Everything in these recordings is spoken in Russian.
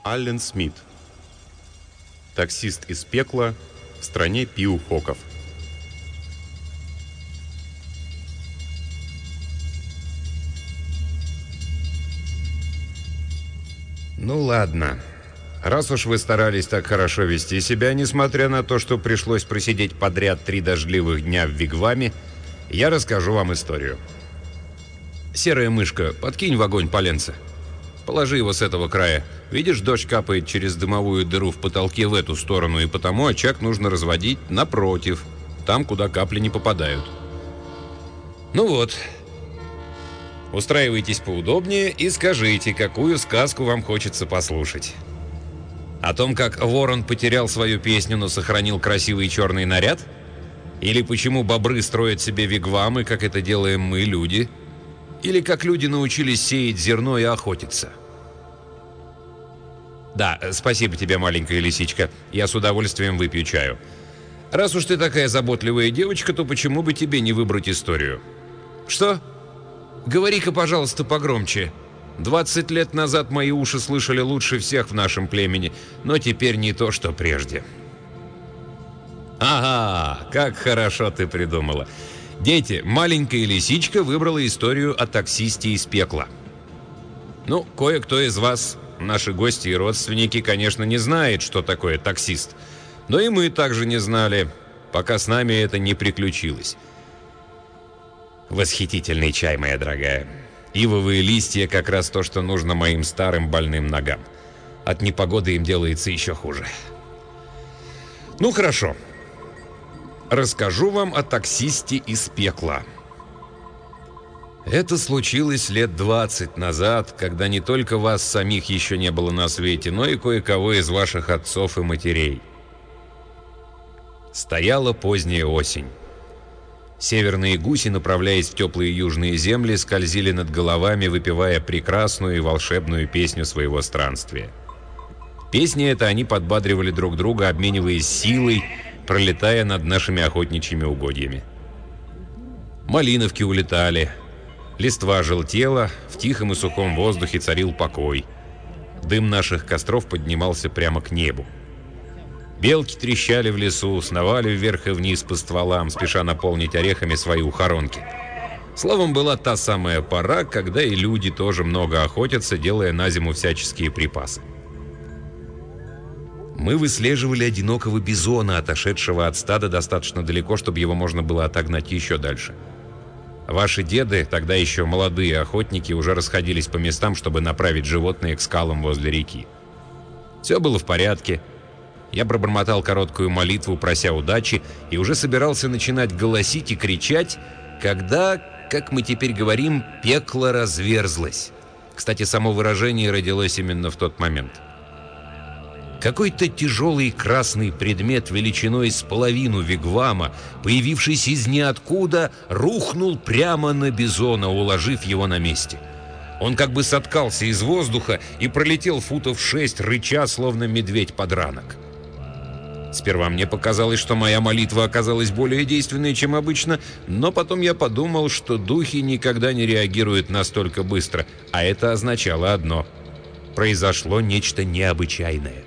Аллен Смит. Таксист из пекла в стране Пиу-Хоков. Ну ладно. Раз уж вы старались так хорошо вести себя, несмотря на то, что пришлось просидеть подряд 3 дождливых дня в вигваме, я расскажу вам историю. Серая мышка, подкинь в огонь поленца. Положи его с этого края. Видишь, дождь капает через дымовую дыру в потолке в эту сторону, и потому очаг нужно разводить напротив, там, куда капли не попадают. Ну вот. Устраивайтесь поудобнее и скажите, какую сказку вам хочется послушать. О том, как ворон потерял свою песню, но сохранил красивый черный наряд? Или почему бобры строят себе вигвамы, как это делаем мы, люди? Или как люди научились сеять зерно и охотиться? Да, спасибо тебе, маленькая лисичка. Я с удовольствием выпью чаю. Раз уж ты такая заботливая девочка, то почему бы тебе не выбрать историю? Что? Говори-ка, пожалуйста, погромче. 20 лет назад мои уши слышали лучше всех в нашем племени, но теперь не то, что прежде. Ага, как хорошо ты придумала. Дети, маленькая лисичка выбрала историю о таксисте из пекла. Ну, кое-кто из вас, наши гости и родственники, конечно, не знает, что такое таксист. Но и мы также не знали, пока с нами это не приключилось. Восхитительный чай, моя дорогая. Ивовые листья как раз то, что нужно моим старым больным ногам. От непогоды им делается еще хуже. Ну, хорошо. Расскажу вам о таксисте из пекла. Это случилось лет 20 назад, когда не только вас самих еще не было на свете, но и кое-кого из ваших отцов и матерей. Стояла поздняя осень. Северные гуси, направляясь в теплые южные земли, скользили над головами, выпевая прекрасную и волшебную песню своего странствия. Песни это они подбадривали друг друга, обмениваясь силой, пролетая над нашими охотничьими угодьями. Малиновки улетали, листва желтела, в тихом и сухом воздухе царил покой. Дым наших костров поднимался прямо к небу. Белки трещали в лесу, сновали вверх и вниз по стволам, спеша наполнить орехами свои ухоронки. Словом, была та самая пора, когда и люди тоже много охотятся, делая на зиму всяческие припасы. Мы выслеживали одинокого бизона, отошедшего от стада достаточно далеко, чтобы его можно было отогнать еще дальше. Ваши деды, тогда еще молодые охотники, уже расходились по местам, чтобы направить животное к скалам возле реки. Все было в порядке. Я пробормотал короткую молитву, прося удачи, и уже собирался начинать голосить и кричать, когда, как мы теперь говорим, пекло разверзлось. Кстати, само выражение родилось именно в тот момент. Какой-то тяжелый красный предмет величиной с половину вигвама, появившийся из ниоткуда, рухнул прямо на бизона, уложив его на месте. Он как бы соткался из воздуха и пролетел футов 6, рыча, словно медведь-подранок. Сперва мне показалось, что моя молитва оказалась более действенной, чем обычно, но потом я подумал, что духи никогда не реагируют настолько быстро, а это означало одно – произошло нечто необычайное.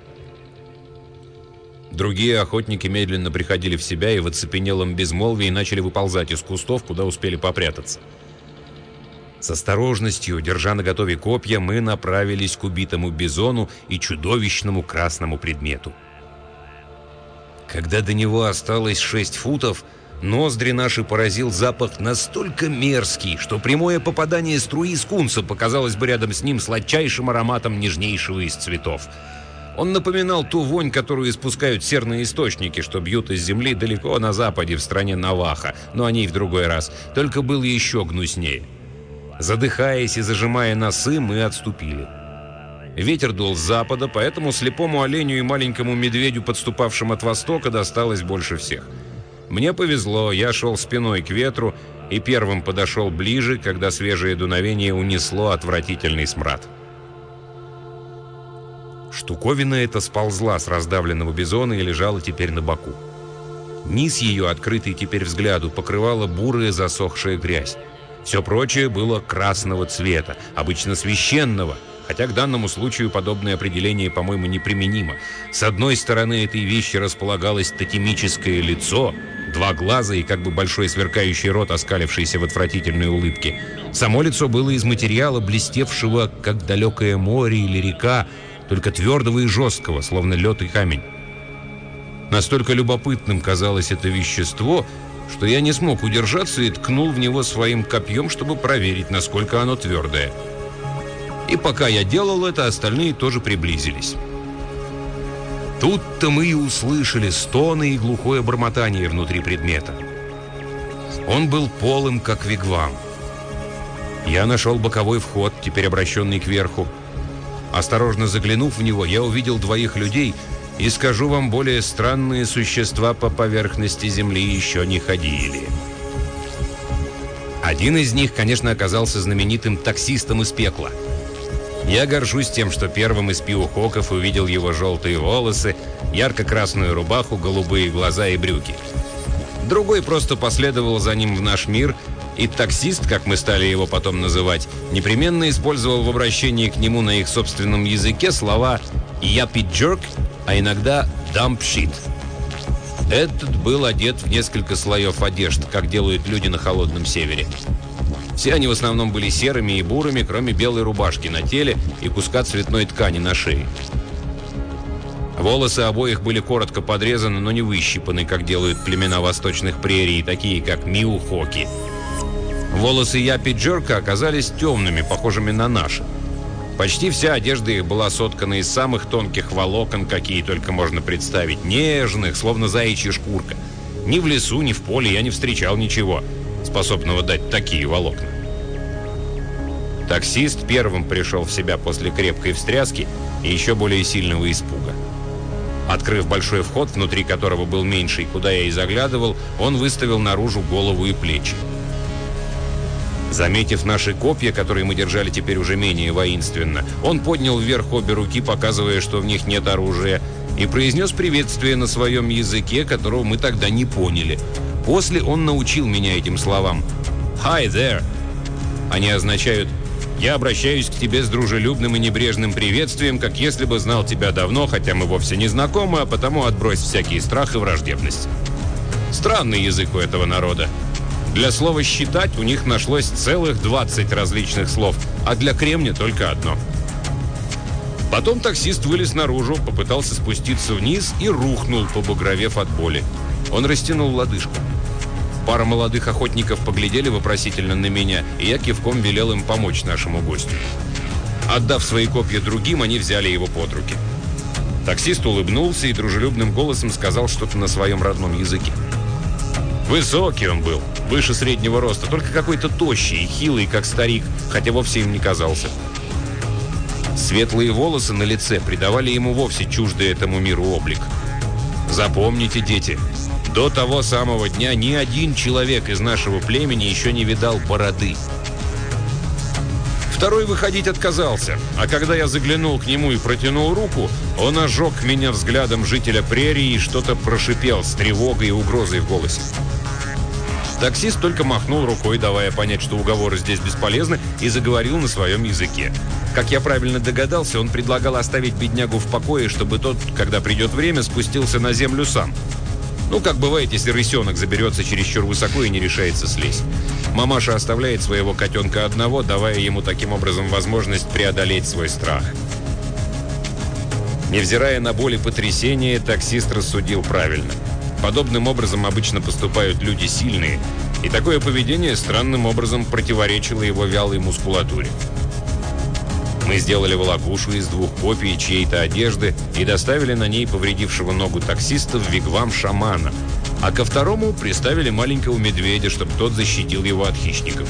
Другие охотники медленно приходили в себя и в оцепенелом безмолвии начали выползать из кустов, куда успели попрятаться. С осторожностью, держа наготове копья, мы направились к убитому бизону и чудовищному красному предмету. Когда до него осталось 6 футов, ноздри наши поразил запах настолько мерзкий, что прямое попадание струи скунса показалось бы рядом с ним сладчайшим ароматом нежнейшего из цветов. Он напоминал ту вонь, которую испускают серные источники, что бьют из земли далеко на западе, в стране Наваха, но о ней в другой раз, только был еще гнуснее. Задыхаясь и зажимая носы, мы отступили. Ветер дул с запада, поэтому слепому оленю и маленькому медведю, подступавшим от востока, досталось больше всех. Мне повезло, я шел спиной к ветру и первым подошел ближе, когда свежее дуновение унесло отвратительный смрад. Штуковина эта сползла с раздавленного бизона и лежала теперь на боку. Низ ее, открытый теперь взгляду, покрывала бурая засохшая грязь. Все прочее было красного цвета, обычно священного, хотя к данному случаю подобное определение, по-моему, неприменимо. С одной стороны этой вещи располагалось тотемическое лицо, два глаза и как бы большой сверкающий рот, оскалившийся в отвратительной улыбке. Само лицо было из материала, блестевшего, как далекое море или река, только твердого и жесткого, словно лед и камень. Настолько любопытным казалось это вещество, что я не смог удержаться и ткнул в него своим копьем, чтобы проверить, насколько оно твердое. И пока я делал это, остальные тоже приблизились. Тут-то мы и услышали стоны и глухое бормотание внутри предмета. Он был полым, как вигвам. Я нашел боковой вход, теперь обращенный кверху. Осторожно заглянув в него, я увидел двоих людей, и, скажу вам, более странные существа по поверхности земли еще не ходили. Один из них, конечно, оказался знаменитым таксистом из пекла. Я горжусь тем, что первым из пиухоков увидел его желтые волосы, ярко-красную рубаху, голубые глаза и брюки. Другой просто последовал за ним в наш мир, и таксист, как мы стали его потом называть, непременно использовал в обращении к нему на их собственном языке слова «yappy jerk», а иногда «dump shit». Этот был одет в несколько слоев одежд, как делают люди на холодном севере. Все они в основном были серыми и бурыми, кроме белой рубашки на теле и куска цветной ткани на шее. Волосы обоих были коротко подрезаны, но не выщипаны, как делают племена восточных прерий, такие как миухоки. Волосы япи-джерка оказались темными, похожими на наши. Почти вся одежда их была соткана из самых тонких волокон, какие только можно представить, нежных, словно заячья шкурка. Ни в лесу, ни в поле я не встречал ничего, способного дать такие волокна. Таксист первым пришел в себя после крепкой встряски и еще более сильного испуга. Открыв большой вход, внутри которого был меньший, куда я и заглядывал, он выставил наружу голову и плечи. Заметив наши копья, которые мы держали теперь уже менее воинственно, он поднял вверх обе руки, показывая, что в них нет оружия, и произнес приветствие на своем языке, которого мы тогда не поняли. После он научил меня этим словам. «Hi there!» Они означают «Я обращаюсь к тебе с дружелюбным и небрежным приветствием, как если бы знал тебя давно, хотя мы вовсе не знакомы, а потому отбрось всякий страх и враждебность». Странный язык у этого народа. Для слова «считать» у них нашлось целых 20 различных слов, а для кремня только одно. Потом таксист вылез наружу, попытался спуститься вниз и рухнул, побагровев от боли. Он растянул лодыжку. Пара молодых охотников поглядели вопросительно на меня, и я кивком велел им помочь нашему гостю. Отдав свои копья другим, они взяли его под руки. Таксист улыбнулся и дружелюбным голосом сказал что-то на своем родном языке. Высокий он был, выше среднего роста, только какой-то тощий и хилый, как старик, хотя вовсе им не казался. Светлые волосы на лице придавали ему вовсе чуждый этому миру облик. Запомните, дети, до того самого дня ни один человек из нашего племени еще не видал бороды. Второй выходить отказался, а когда я заглянул к нему и протянул руку, он ожег меня взглядом жителя прерии и что-то прошипел с тревогой и угрозой в голосе. Таксист только махнул рукой, давая понять, что уговоры здесь бесполезны, и заговорил на своем языке. Как я правильно догадался, он предлагал оставить беднягу в покое, чтобы тот, когда придет время, спустился на землю сам. Ну, как бывает, если рысенок заберется чересчур высоко и не решается слезть. Мамаша оставляет своего котенка одного, давая ему таким образом возможность преодолеть свой страх. Невзирая на боль и потрясение, таксист рассудил правильно. Подобным образом обычно поступают люди сильные, и такое поведение странным образом противоречило его вялой мускулатуре. Мы сделали волокушу из 2 копий чьей-то одежды и доставили на ней повредившего ногу таксиста в вигвам шамана, а ко второму приставили маленького медведя, чтобы тот защитил его от хищников.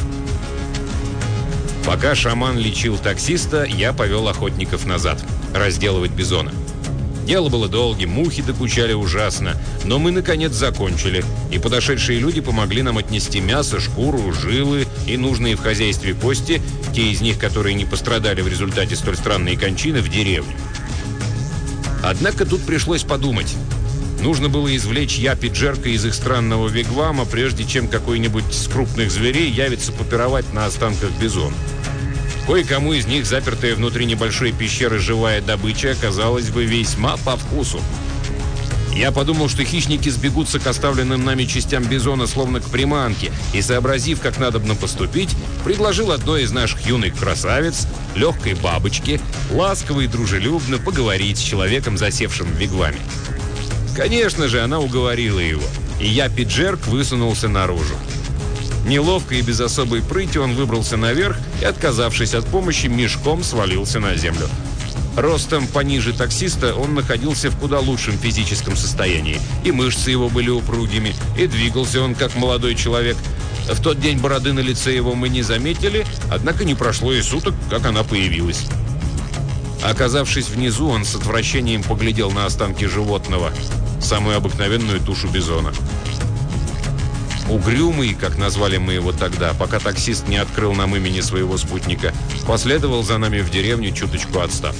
Пока шаман лечил таксиста, я повел охотников назад, разделывать бизона. Дело было долгим, мухи докучали ужасно, но мы, наконец, закончили, и подошедшие люди помогли нам отнести мясо, шкуру, жилы и нужные в хозяйстве кости, те из них, которые не пострадали в результате столь странной кончины, в деревню. Однако тут пришлось подумать. Нужно было извлечь япи-джерка из их странного вигвама, прежде чем какой-нибудь из крупных зверей явится попировать на останках бизона. Кое-кому из них, запертая внутри небольшой пещеры живая добыча, оказалась бы весьма по вкусу. Я подумал, что хищники сбегутся к оставленным нами частям бизона словно к приманке, и, сообразив, как надобно поступить, предложил одной из наших юных красавиц, легкой бабочке, ласково и дружелюбно поговорить с человеком, засевшим в вигваме. Конечно же, она уговорила его, и я, Пиджерк, высунулся наружу. Неловко и без особой прыти он выбрался наверх и, отказавшись от помощи, мешком свалился на землю. Ростом пониже таксиста он находился в куда лучшем физическом состоянии. И мышцы его были упругими, и двигался он как молодой человек. В тот день бороды на лице его мы не заметили, однако не прошло и суток, как она появилась. Оказавшись внизу, он с отвращением поглядел на останки животного, самую обыкновенную тушу бизона. Угрюмый, как назвали мы его тогда, пока таксист не открыл нам имени своего спутника, последовал за нами в деревню, чуточку отстав.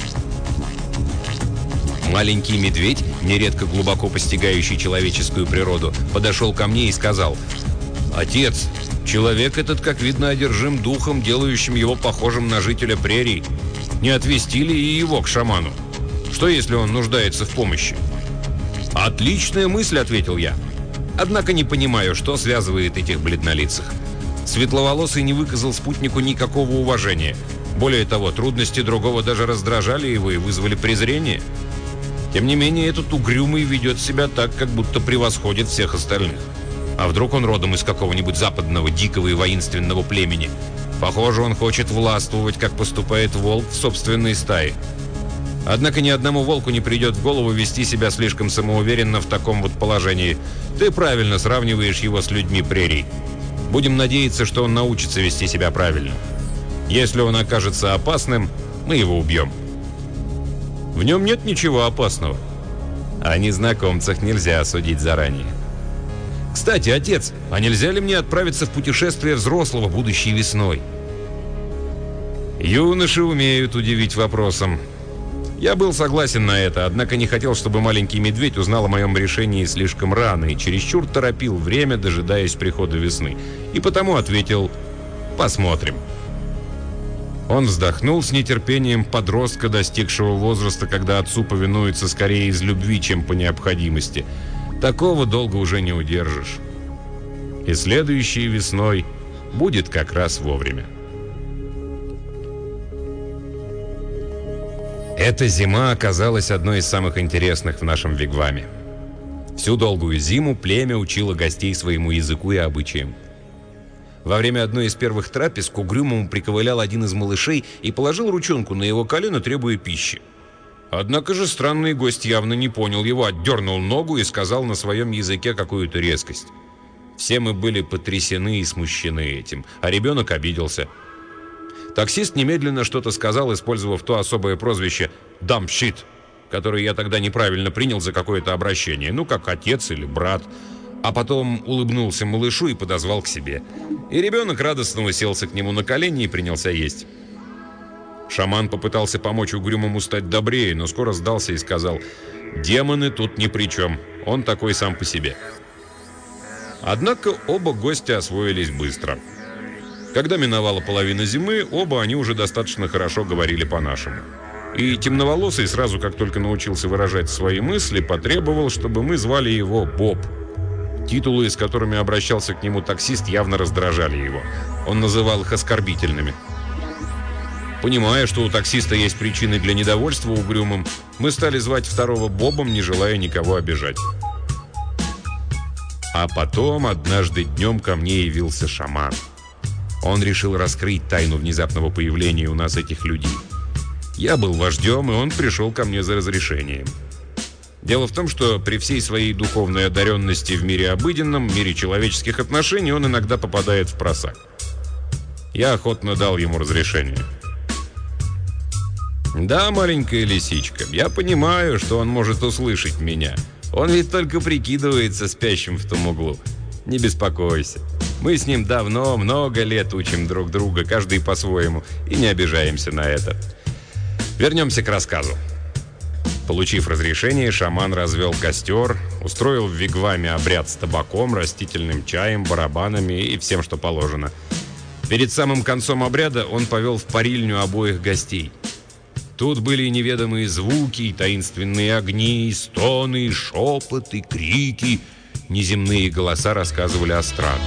Маленький медведь, нередко глубоко постигающий человеческую природу, подошел ко мне и сказал: «Отец, человек этот, как видно, одержим духом, делающим его похожим на жителя прерий. Не отвести ли и его к шаману? Что, если он нуждается в помощи?» «Отличная мысль», — ответил я. Однако не понимаю, что связывает этих бледнолицых. Светловолосый не выказал спутнику никакого уважения. Более того, трудности другого даже раздражали его и вызвали презрение. Тем не менее, этот угрюмый ведет себя так, как будто превосходит всех остальных. А вдруг он родом из какого-нибудь западного, дикого и воинственного племени? Похоже, он хочет властвовать, как поступает волк в собственной стае. Однако ни одному волку не придет в голову вести себя слишком самоуверенно в таком вот положении. Ты правильно сравниваешь его с людьми прерий. Будем надеяться, что он научится вести себя правильно. Если он окажется опасным, мы его убьем. В нем нет ничего опасного. О незнакомцах нельзя судить заранее. Кстати, отец, а нельзя ли мне отправиться в путешествие взрослого будущей весной? Юноши умеют удивить вопросом. Я был согласен на это, однако не хотел, чтобы маленький медведь узнал о моем решении слишком рано и чересчур торопил время, дожидаясь прихода весны. И потому ответил: «Посмотрим». Он вздохнул с нетерпением подростка, достигшего возраста, когда отцу повинуется скорее из любви, чем по необходимости. Такого долго уже не удержишь. И следующей весной будет как раз вовремя. Эта зима оказалась одной из самых интересных в нашем вигваме. Всю долгую зиму племя учило гостей своему языку и обычаям. Во время одной из первых трапез к угрюмому приковылял один из малышей и положил ручонку на его колено, требуя пищи. Однако же странный гость явно не понял его, отдернул ногу и сказал на своем языке какую-то резкость. Все мы были потрясены и смущены этим, а ребенок обиделся. Таксист немедленно что-то сказал, использовав то особое прозвище «dumb shit», которое я тогда неправильно принял за какое-то обращение, ну, как отец или брат. А потом улыбнулся малышу и подозвал к себе. И ребенок радостно уселся к нему на колени и принялся есть. Шаман попытался помочь угрюмому стать добрее, но скоро сдался и сказал: «Демоны тут ни при чем, он такой сам по себе». Однако оба гостя освоились быстро. Когда миновала половина зимы, оба они уже достаточно хорошо говорили по-нашему. И темноволосый сразу, как только научился выражать свои мысли, потребовал, чтобы мы звали его Боб. Титулы, с которыми обращался к нему таксист, явно раздражали его. Он называл их оскорбительными. Понимая, что у таксиста есть причины для недовольства угрюмым, мы стали звать второго Бобом, не желая никого обижать. А потом однажды днем ко мне явился шаман. Он решил раскрыть тайну внезапного появления у нас этих людей. Я был вождем, и он пришел ко мне за разрешением. Дело в том, что при всей своей духовной одаренности в мире обыденном, в мире человеческих отношений, он иногда попадает в просак. Я охотно дал ему разрешение. «Да, маленькая лисичка, я понимаю, что он может услышать меня. Он ведь только прикидывается спящим в том углу. Не беспокойся. Мы с ним давно, много лет учим друг друга, каждый по-своему, и не обижаемся на это. Вернемся к рассказу. Получив разрешение, шаман развел костер, устроил в вигваме обряд с табаком, растительным чаем, барабанами и всем, что положено. Перед самым концом обряда он повел в парильню обоих гостей. Тут были неведомые звуки, и таинственные огни, и стоны, и шепот, и крики. Неземные голоса рассказывали о странном.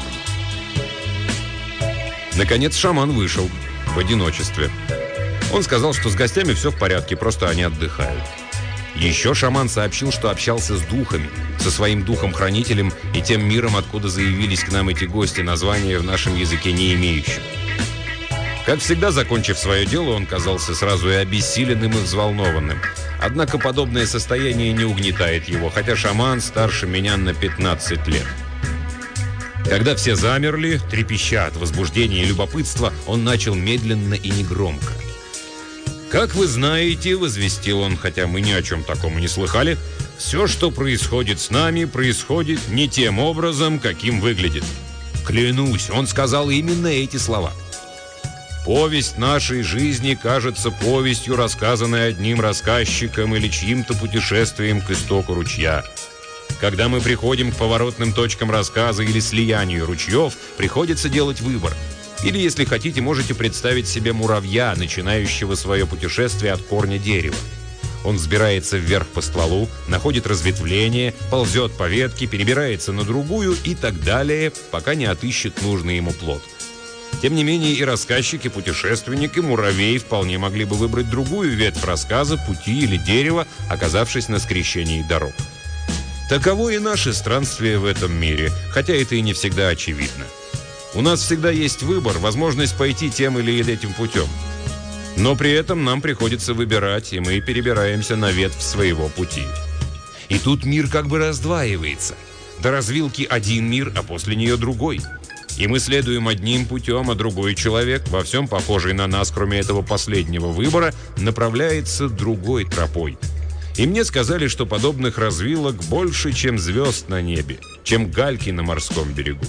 Наконец шаман вышел в одиночестве. Он сказал, что с гостями все в порядке, просто они отдыхают. Еще шаман сообщил, что общался с духами, со своим духом-хранителем и тем миром, откуда заявились к нам эти гости, названия в нашем языке не имеющим. Как всегда, закончив свое дело, он казался сразу и обессиленным, и взволнованным. Однако подобное состояние не угнетает его, хотя шаман старше меня на 15 лет. Когда все замерли, трепеща от возбуждения и любопытства, он начал медленно и негромко. «Как вы знаете, — возвестил он, хотя мы ни о чем таком и не слыхали, — все, что происходит с нами, происходит не тем образом, каким выглядит. Клянусь, он сказал именно эти слова. Повесть нашей жизни кажется повестью, рассказанной одним рассказчиком или чьим-то путешествием к истоку ручья. Когда мы приходим к поворотным точкам рассказа или слиянию ручьев, приходится делать выбор. Или, если хотите, можете представить себе муравья, начинающего свое путешествие от корня дерева. Он взбирается вверх по стволу, находит разветвление, ползет по ветке, перебирается на другую и так далее, пока не отыщет нужный ему плод. Тем не менее, и рассказчик, и путешественник, и муравей вполне могли бы выбрать другую ветвь рассказа, пути или дерева, оказавшись на скрещении дорог. Таково и наше странствие в этом мире, хотя это и не всегда очевидно. У нас всегда есть выбор, возможность пойти тем или этим путем. Но при этом нам приходится выбирать, и мы перебираемся на ветвь своего пути. И тут мир как бы раздваивается. До развилки один мир, а после нее другой. И мы следуем одним путем, а другой человек, во всем похожий на нас, кроме этого последнего выбора, направляется другой тропой. И мне сказали, что подобных развилок больше, чем звезд на небе, чем гальки на морском берегу.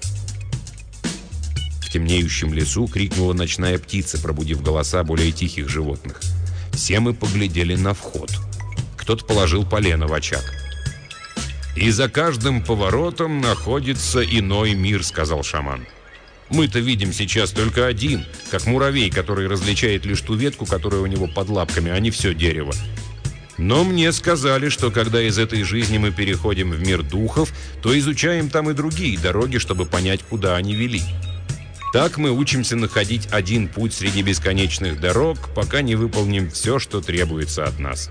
В темнеющем лесу крикнула ночная птица, пробудив голоса более тихих животных. Все мы поглядели на вход. Кто-то положил полено в очаг. «И за каждым поворотом находится иной мир», — сказал шаман. «Мы-то видим сейчас только один, как муравей, который различает лишь ту ветку, которая у него под лапками, а не все дерево. Но мне сказали, что когда из этой жизни мы переходим в мир духов, то изучаем там и другие дороги, чтобы понять, куда они вели. Так мы учимся находить один путь среди бесконечных дорог, пока не выполним все, что требуется от нас».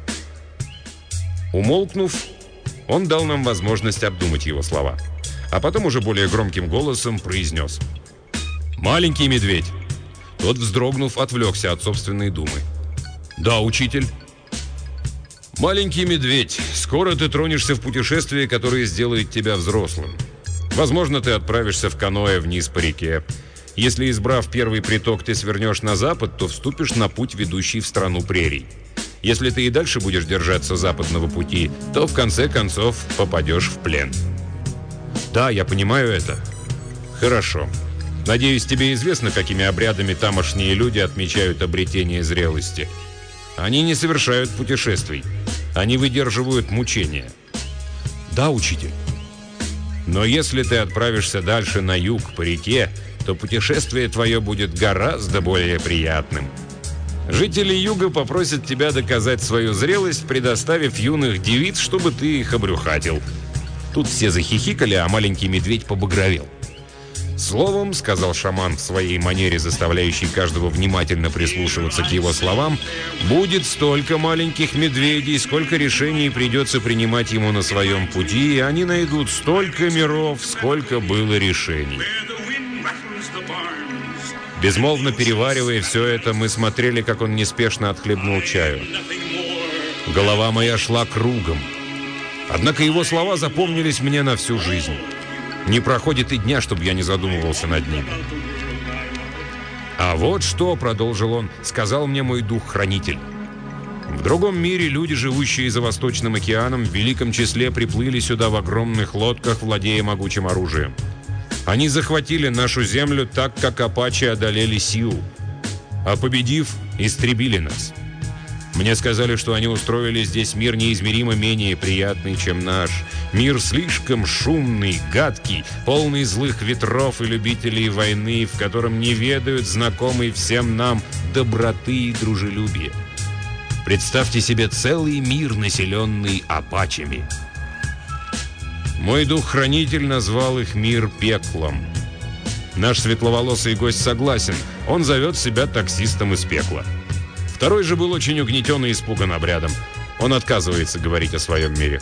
Умолкнув, он дал нам возможность обдумать его слова. А потом уже более громким голосом произнес: «Маленький медведь». Тот, вздрогнув, отвлекся от собственной думы. «Да, учитель». «Маленький медведь, скоро ты тронешься в путешествие, которое сделает тебя взрослым. Возможно, ты отправишься в каноэ вниз по реке. Если, избрав первый приток, ты свернешь на запад, то вступишь на путь, ведущий в страну прерий. Если ты и дальше будешь держаться западного пути, то в конце концов попадешь в плен». «Да, я понимаю это». «Хорошо. Надеюсь, тебе известно, какими обрядами тамошние люди отмечают обретение зрелости. Они не совершают путешествий. Они выдерживают мучения». «Да, учитель». «Но если ты отправишься дальше на юг по реке, то путешествие твое будет гораздо более приятным. Жители юга попросят тебя доказать свою зрелость, предоставив юных девиц, чтобы ты их обрюхатил». Тут все захихикали, а маленький медведь побагровел. «Словом, — сказал шаман в своей манере, заставляющей каждого внимательно прислушиваться к его словам, — будет столько маленьких медведей, сколько решений придется принимать ему на своем пути, и они найдут столько миров, сколько было решений». Безмолвно переваривая все это, мы смотрели, как он неспешно отхлебнул чаю. Голова моя шла кругом. Однако его слова запомнились мне на всю жизнь. Не проходит и дня, чтобы я не задумывался над ними. «А вот что, — продолжил он, — сказал мне мой дух-хранитель. В другом мире люди, живущие за Восточным океаном, в великом числе приплыли сюда в огромных лодках, владея могучим оружием. Они захватили нашу землю так, как апачи одолели Сиу, а победив, истребили нас. Мне сказали, что они устроили здесь мир неизмеримо менее приятный, чем наш. Мир слишком шумный, гадкий, полный злых ветров и любителей войны, в котором не ведают знакомой всем нам доброты и дружелюбия. Представьте себе целый мир, населенный апачами. Мой дух-хранитель назвал их мир пеклом. Наш светловолосый гость согласен. Он зовет себя таксистом из пекла. Второй же был очень угнетен и испуган обрядом. Он отказывается говорить о своем мире.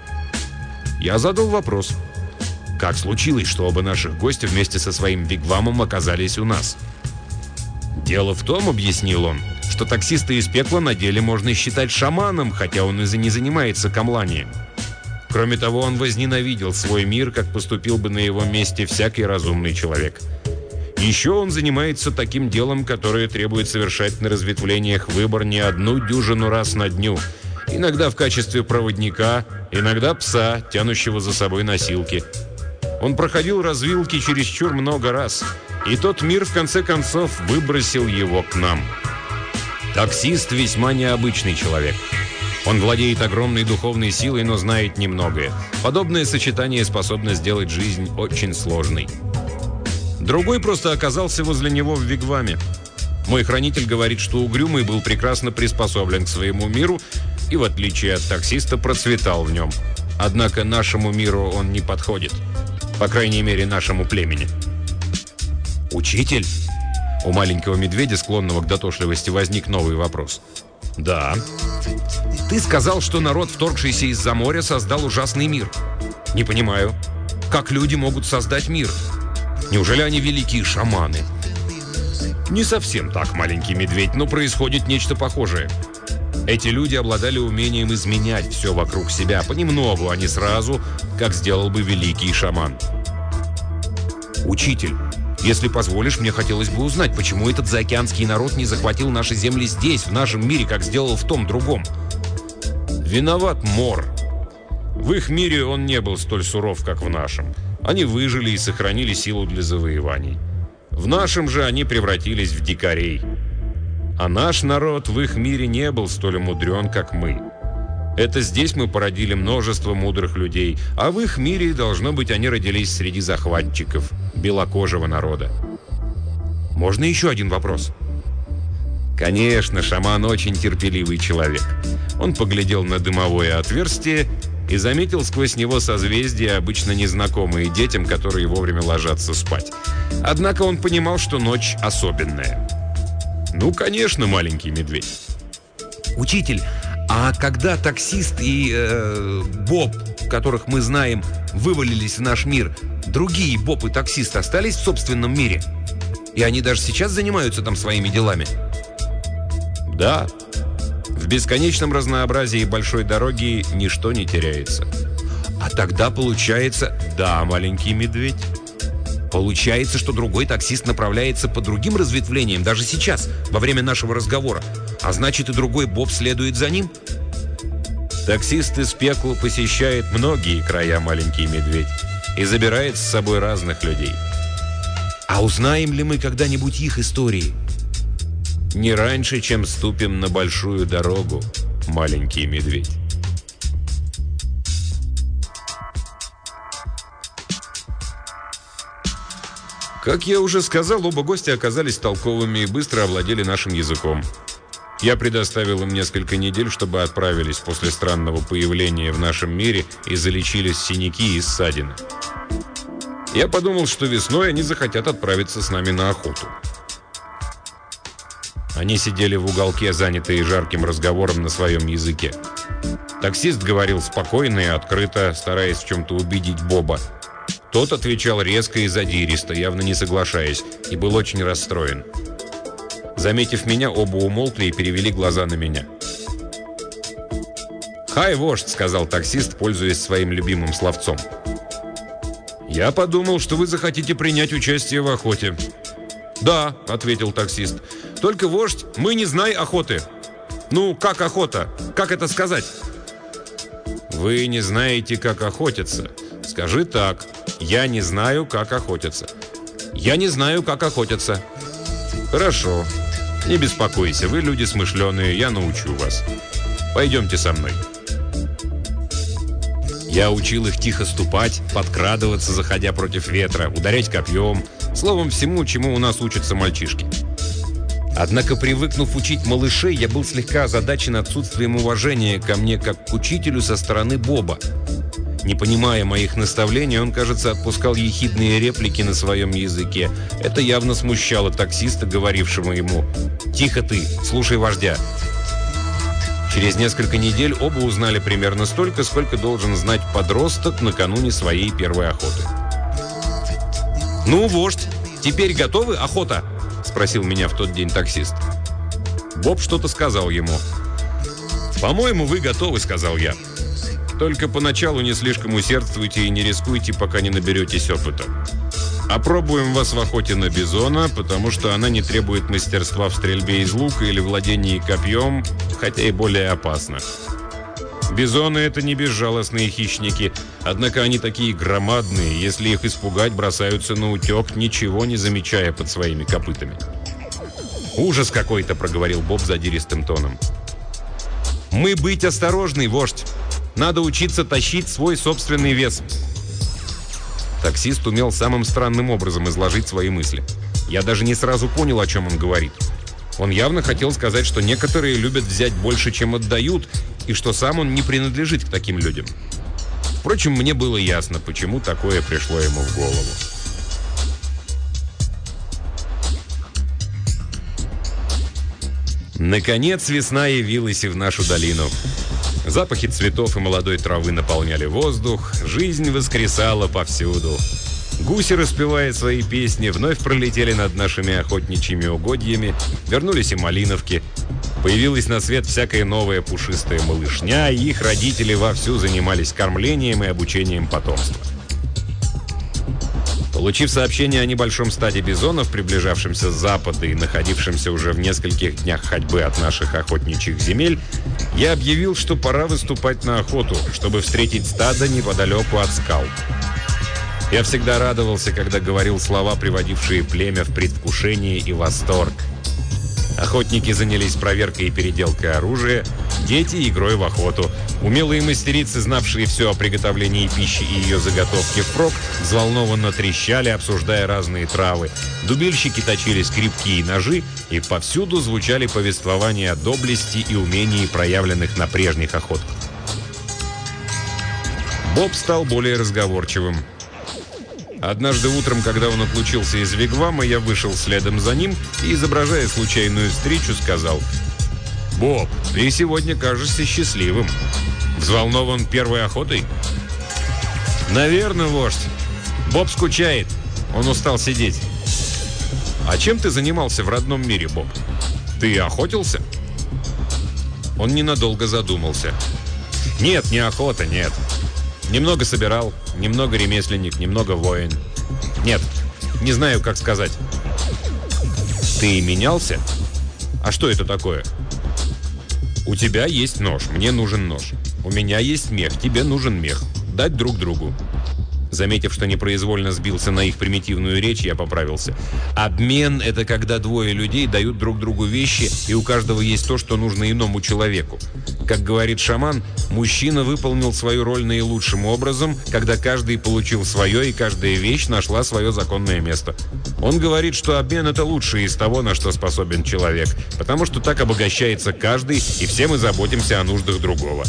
Я задал вопрос. Как случилось, что оба наших гостя вместе со своим вигвамом оказались у нас? Дело в том, объяснил он, что таксиста из пекла на деле можно считать шаманом, хотя он и не занимается камланием. Кроме того, он возненавидел свой мир, как поступил бы на его месте всякий разумный человек. Еще он занимается таким делом, которое требует совершать на разветвлениях выбор не одну дюжину раз на дню. Иногда в качестве проводника, иногда пса, тянущего за собой носилки. Он проходил развилки чересчур много раз, и тот мир, в конце концов, выбросил его к нам. Таксист весьма необычный человек. Он владеет огромной духовной силой, но знает немногое. Подобное сочетание способно сделать жизнь очень сложной. Другой просто оказался возле него в вигваме. Мой хранитель говорит, что Угрюмый был прекрасно приспособлен к своему миру и, в отличие от таксиста, процветал в нем. Однако нашему миру он не подходит. По крайней мере, нашему племени. «Учитель?» У маленького медведя, склонного к дотошливости, возник новый вопрос. «Да». «Ты сказал, что народ, вторгшийся из-за моря, создал ужасный мир. Не понимаю, как люди могут создать мир? Неужели они великие шаманы?» «Не совсем так, маленький медведь, но происходит нечто похожее. Эти люди обладали умением изменять все вокруг себя, понемногу, а не сразу, как сделал бы великий шаман». «Учитель, если позволишь, мне хотелось бы узнать, почему этот заокеанский народ не захватил наши земли здесь, в нашем мире, как сделал в том другом?» «Виноват Мор. В их мире он не был столь суров, как в нашем. Они выжили и сохранили силу для завоеваний. В нашем же они превратились в дикарей. А наш народ в их мире не был столь умудрен, как мы. Это здесь мы породили множество мудрых людей, а в их мире, должно быть, они родились среди захватчиков, белокожего народа». «Можно еще один вопрос?» Конечно, шаман очень терпеливый человек. Он поглядел на дымовое отверстие и заметил сквозь него созвездия, обычно незнакомые детям, которые вовремя ложатся спать. Однако он понимал, что ночь особенная. «Ну, конечно, маленький медведь». «Учитель, а когда таксист и Боб, которых мы знаем, вывалились в наш мир, другие Боб и таксист остались в собственном мире? И они даже сейчас занимаются там своими делами?» «Да. В бесконечном разнообразии большой дороги ничто не теряется». «А тогда получается...» «Да, маленький медведь». «Получается, что другой таксист направляется по другим разветвлениям даже сейчас, во время нашего разговора. А значит, и другой Боб следует за ним?» «Таксист из пекла посещает многие края, маленький медведь, и забирает с собой разных людей». «А узнаем ли мы когда-нибудь их истории?» «Не раньше, чем ступим на большую дорогу, маленький медведь». Как я уже сказал, оба гостя оказались толковыми и быстро овладели нашим языком. Я предоставил им несколько недель, чтобы отправились после странного появления в нашем мире и залечились синяки и ссадины. Я подумал, что весной они захотят отправиться с нами на охоту. Они сидели в уголке, занятые жарким разговором на своем языке. Таксист говорил спокойно и открыто, стараясь в чем-то убедить Боба. Тот отвечал резко и задиристо, явно не соглашаясь, и был очень расстроен. Заметив меня, оба умолкли и перевели глаза на меня. «Хай, вождь», — сказал таксист, пользуясь своим любимым словцом. «Я подумал, что вы захотите принять участие в охоте». «Да», — ответил таксист. «Только, вождь, мы не знаем охоты». «Ну, как охота? Как это сказать?» «Вы не знаете, как охотятся. Скажи так. Я не знаю, как охотятся». «Я не знаю, как охотятся». «Хорошо. Не беспокойся, вы люди смышленые, я научу вас. Пойдемте со мной. Я учил их тихо ступать, подкрадываться, заходя против ветра, ударять копьем, словом, всему, чему у нас учатся мальчишки. Однако, привыкнув учить малышей, я был слегка озадачен отсутствием уважения ко мне как к учителю со стороны Боба. Не понимая моих наставлений, он, кажется, отпускал ехидные реплики на своем языке. Это явно смущало таксиста, говорившего ему: «Тихо ты, слушай вождя». Через несколько недель оба узнали примерно столько, сколько должен знать подросток накануне своей первой охоты. «Ну, вождь, теперь готовы? Охота?» – спросил меня в тот день таксист. Боб что-то сказал ему. «По-моему, вы готовы», – сказал я. «Только поначалу не слишком усердствуйте и не рискуйте, пока не наберетесь опыта. Опробуем вас в охоте на бизона, потому что она не требует мастерства в стрельбе из лука или владении копьем, хотя и более опасна. Бизоны – это не безжалостные хищники, однако они такие громадные, если их испугать, бросаются на утек, ничего не замечая под своими копытами». «Ужас какой-то», – проговорил Боб задиристым тоном. «Мы быть осторожны, вождь. Надо учиться тащить свой собственный вес». Таксист умел самым странным образом изложить свои мысли. Я даже не сразу понял, о чем он говорит. Он явно хотел сказать, что некоторые любят взять больше, чем отдают, и что сам он не принадлежит к таким людям. Впрочем, мне было ясно, почему такое пришло ему в голову. Наконец весна явилась и в нашу долину. Запахи цветов и молодой травы наполняли воздух, жизнь воскресала повсюду. Гуси, распевая свои песни, вновь пролетели над нашими охотничьими угодьями, вернулись и малиновки. Появилась на свет всякая новая пушистая малышня, и их родители вовсю занимались кормлением и обучением потомства. Получив сообщение о небольшом стаде бизонов, приближавшемся с запада и находившемся уже в нескольких днях ходьбы от наших охотничьих земель, я объявил, что пора выступать на охоту, чтобы встретить стадо неподалеку от скал. Я всегда радовался, когда говорил слова, приводившие племя в предвкушение и восторг. Охотники занялись проверкой и переделкой оружия, дети – игрой в охоту. Умелые мастерицы, знавшие все о приготовлении пищи и ее заготовке впрок, взволнованно трещали, обсуждая разные травы. Дубильщики точили скрипки и ножи, и повсюду звучали повествования о доблести и умении, проявленных на прежних охотах. Боб стал более разговорчивым. Однажды утром, когда он отлучился из вигвама, я вышел следом за ним и, изображая случайную встречу, сказал: «Боб, ты сегодня кажешься счастливым. Взволнован первой охотой?» «Наверное, вождь. Боб скучает. Он устал сидеть». «А чем ты занимался в родном мире, Боб? Ты охотился?» Он ненадолго задумался. «Нет, не охота, нет. Немного собирал, немного ремесленник, немного воин. Нет, не знаю, как сказать». «Ты менялся? А что это такое?» «У тебя есть нож, мне нужен нож. У меня есть мех, тебе нужен мех. Дать друг другу». Заметив, что непроизвольно сбился на их примитивную речь, я поправился. «Обмен – это когда двое людей дают друг другу вещи, и у каждого есть то, что нужно иному человеку. Как говорит шаман, мужчина выполнил свою роль наилучшим образом, когда каждый получил свое, и каждая вещь нашла свое законное место. Он говорит, что обмен – это лучшее из того, на что способен человек, потому что так обогащается каждый, и все мы заботимся о нуждах другого».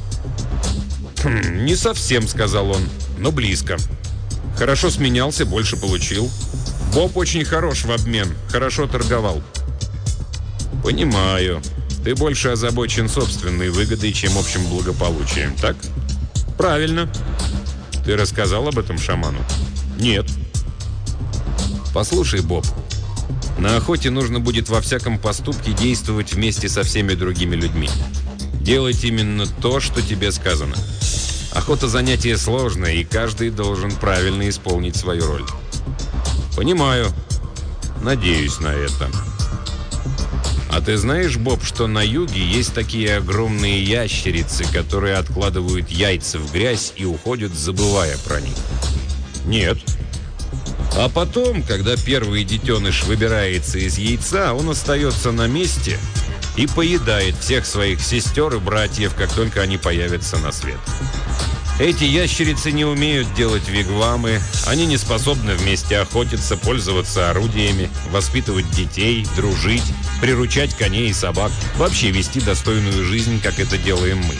«Не совсем», — сказал он, — «но близко. Хорошо сменялся, больше получил. Боб очень хорош в обмен, хорошо торговал». «Понимаю. Ты больше озабочен собственной выгодой, чем общим благополучием, так?» «Правильно. Ты рассказал об этом шаману?» «Нет». «Послушай, Боб, на охоте нужно будет во всяком поступке действовать вместе со всеми другими людьми. Делать именно то, что тебе сказано. Охота – занятие сложное, и каждый должен правильно исполнить свою роль». «Понимаю. Надеюсь на это». «А ты знаешь, Боб, что на юге есть такие огромные ящерицы, которые откладывают яйца в грязь и уходят, забывая про них?» «Нет». А потом, когда первый детеныш выбирается из яйца, он остается на месте и поедает всех своих сестер и братьев, как только они появятся на свет. Эти ящерицы не умеют делать вигвамы, они не способны вместе охотиться, пользоваться орудиями, воспитывать детей, дружить, приручать коней и собак, вообще вести достойную жизнь, как это делаем мы.